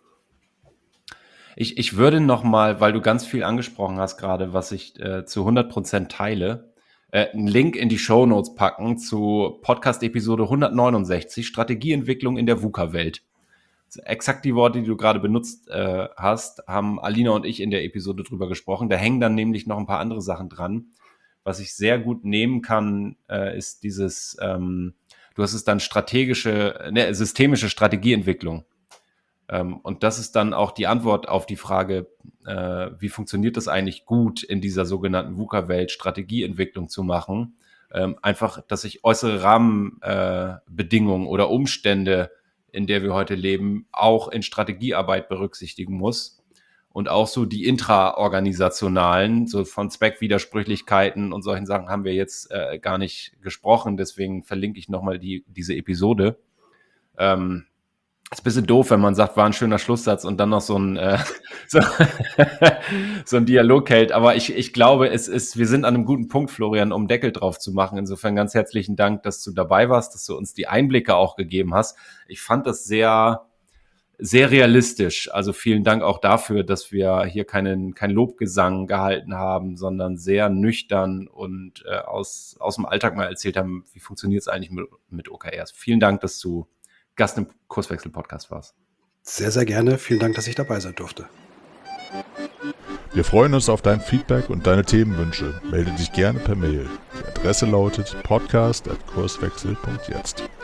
Ich, ich würde noch mal, weil du ganz viel angesprochen hast gerade, was ich äh, zu hundert Prozent teile, äh, einen Link in die Shownotes packen zu Podcast-Episode hundertneunundsechzig, Strategieentwicklung in der VUCA-Welt. Exakt die Worte, die du gerade benutzt äh, hast, haben Alina und ich in der Episode drüber gesprochen. Da hängen dann nämlich noch ein paar andere Sachen dran. Was ich sehr gut nehmen kann, äh, ist dieses, ähm, du hast es dann strategische, ne, systemische Strategieentwicklung. Ähm, und das ist dann auch die Antwort auf die Frage, äh, wie funktioniert das eigentlich gut in dieser sogenannten VUCA-Welt, Strategieentwicklung zu machen. Ähm, einfach, dass ich äußere Rahmenbedingungen äh, oder Umstände, in der wir heute leben, auch in Strategiearbeit berücksichtigen muss. Und auch so die intraorganisationalen, so von Zweckwidersprüchlichkeiten und solchen Sachen haben wir jetzt äh, gar nicht gesprochen. Deswegen verlinke ich nochmal die, diese Episode. Ähm, ist ein bisschen doof, wenn man sagt, war ein schöner Schlusssatz und dann noch so ein, äh, so, so ein Dialog hält. Aber ich, ich glaube, es ist, wir sind an einem guten Punkt, Florian, um Deckel drauf zu machen. Insofern ganz herzlichen Dank, dass du dabei warst, dass du uns die Einblicke auch gegeben hast. Ich fand das sehr, sehr realistisch. Also vielen Dank auch dafür, dass wir hier keinen, kein Lobgesang gehalten haben, sondern sehr nüchtern und äh, aus, aus dem Alltag mal erzählt haben, wie funktioniert es eigentlich mit, mit O K Rs. Vielen Dank, dass du Gast im Kurswechsel-Podcast warst. Sehr, sehr gerne. Vielen Dank, dass ich dabei sein durfte. Wir freuen uns auf dein Feedback und deine Themenwünsche. Melde dich gerne per Mail. Die Adresse lautet podcast at kurswechsel punkt jetzt.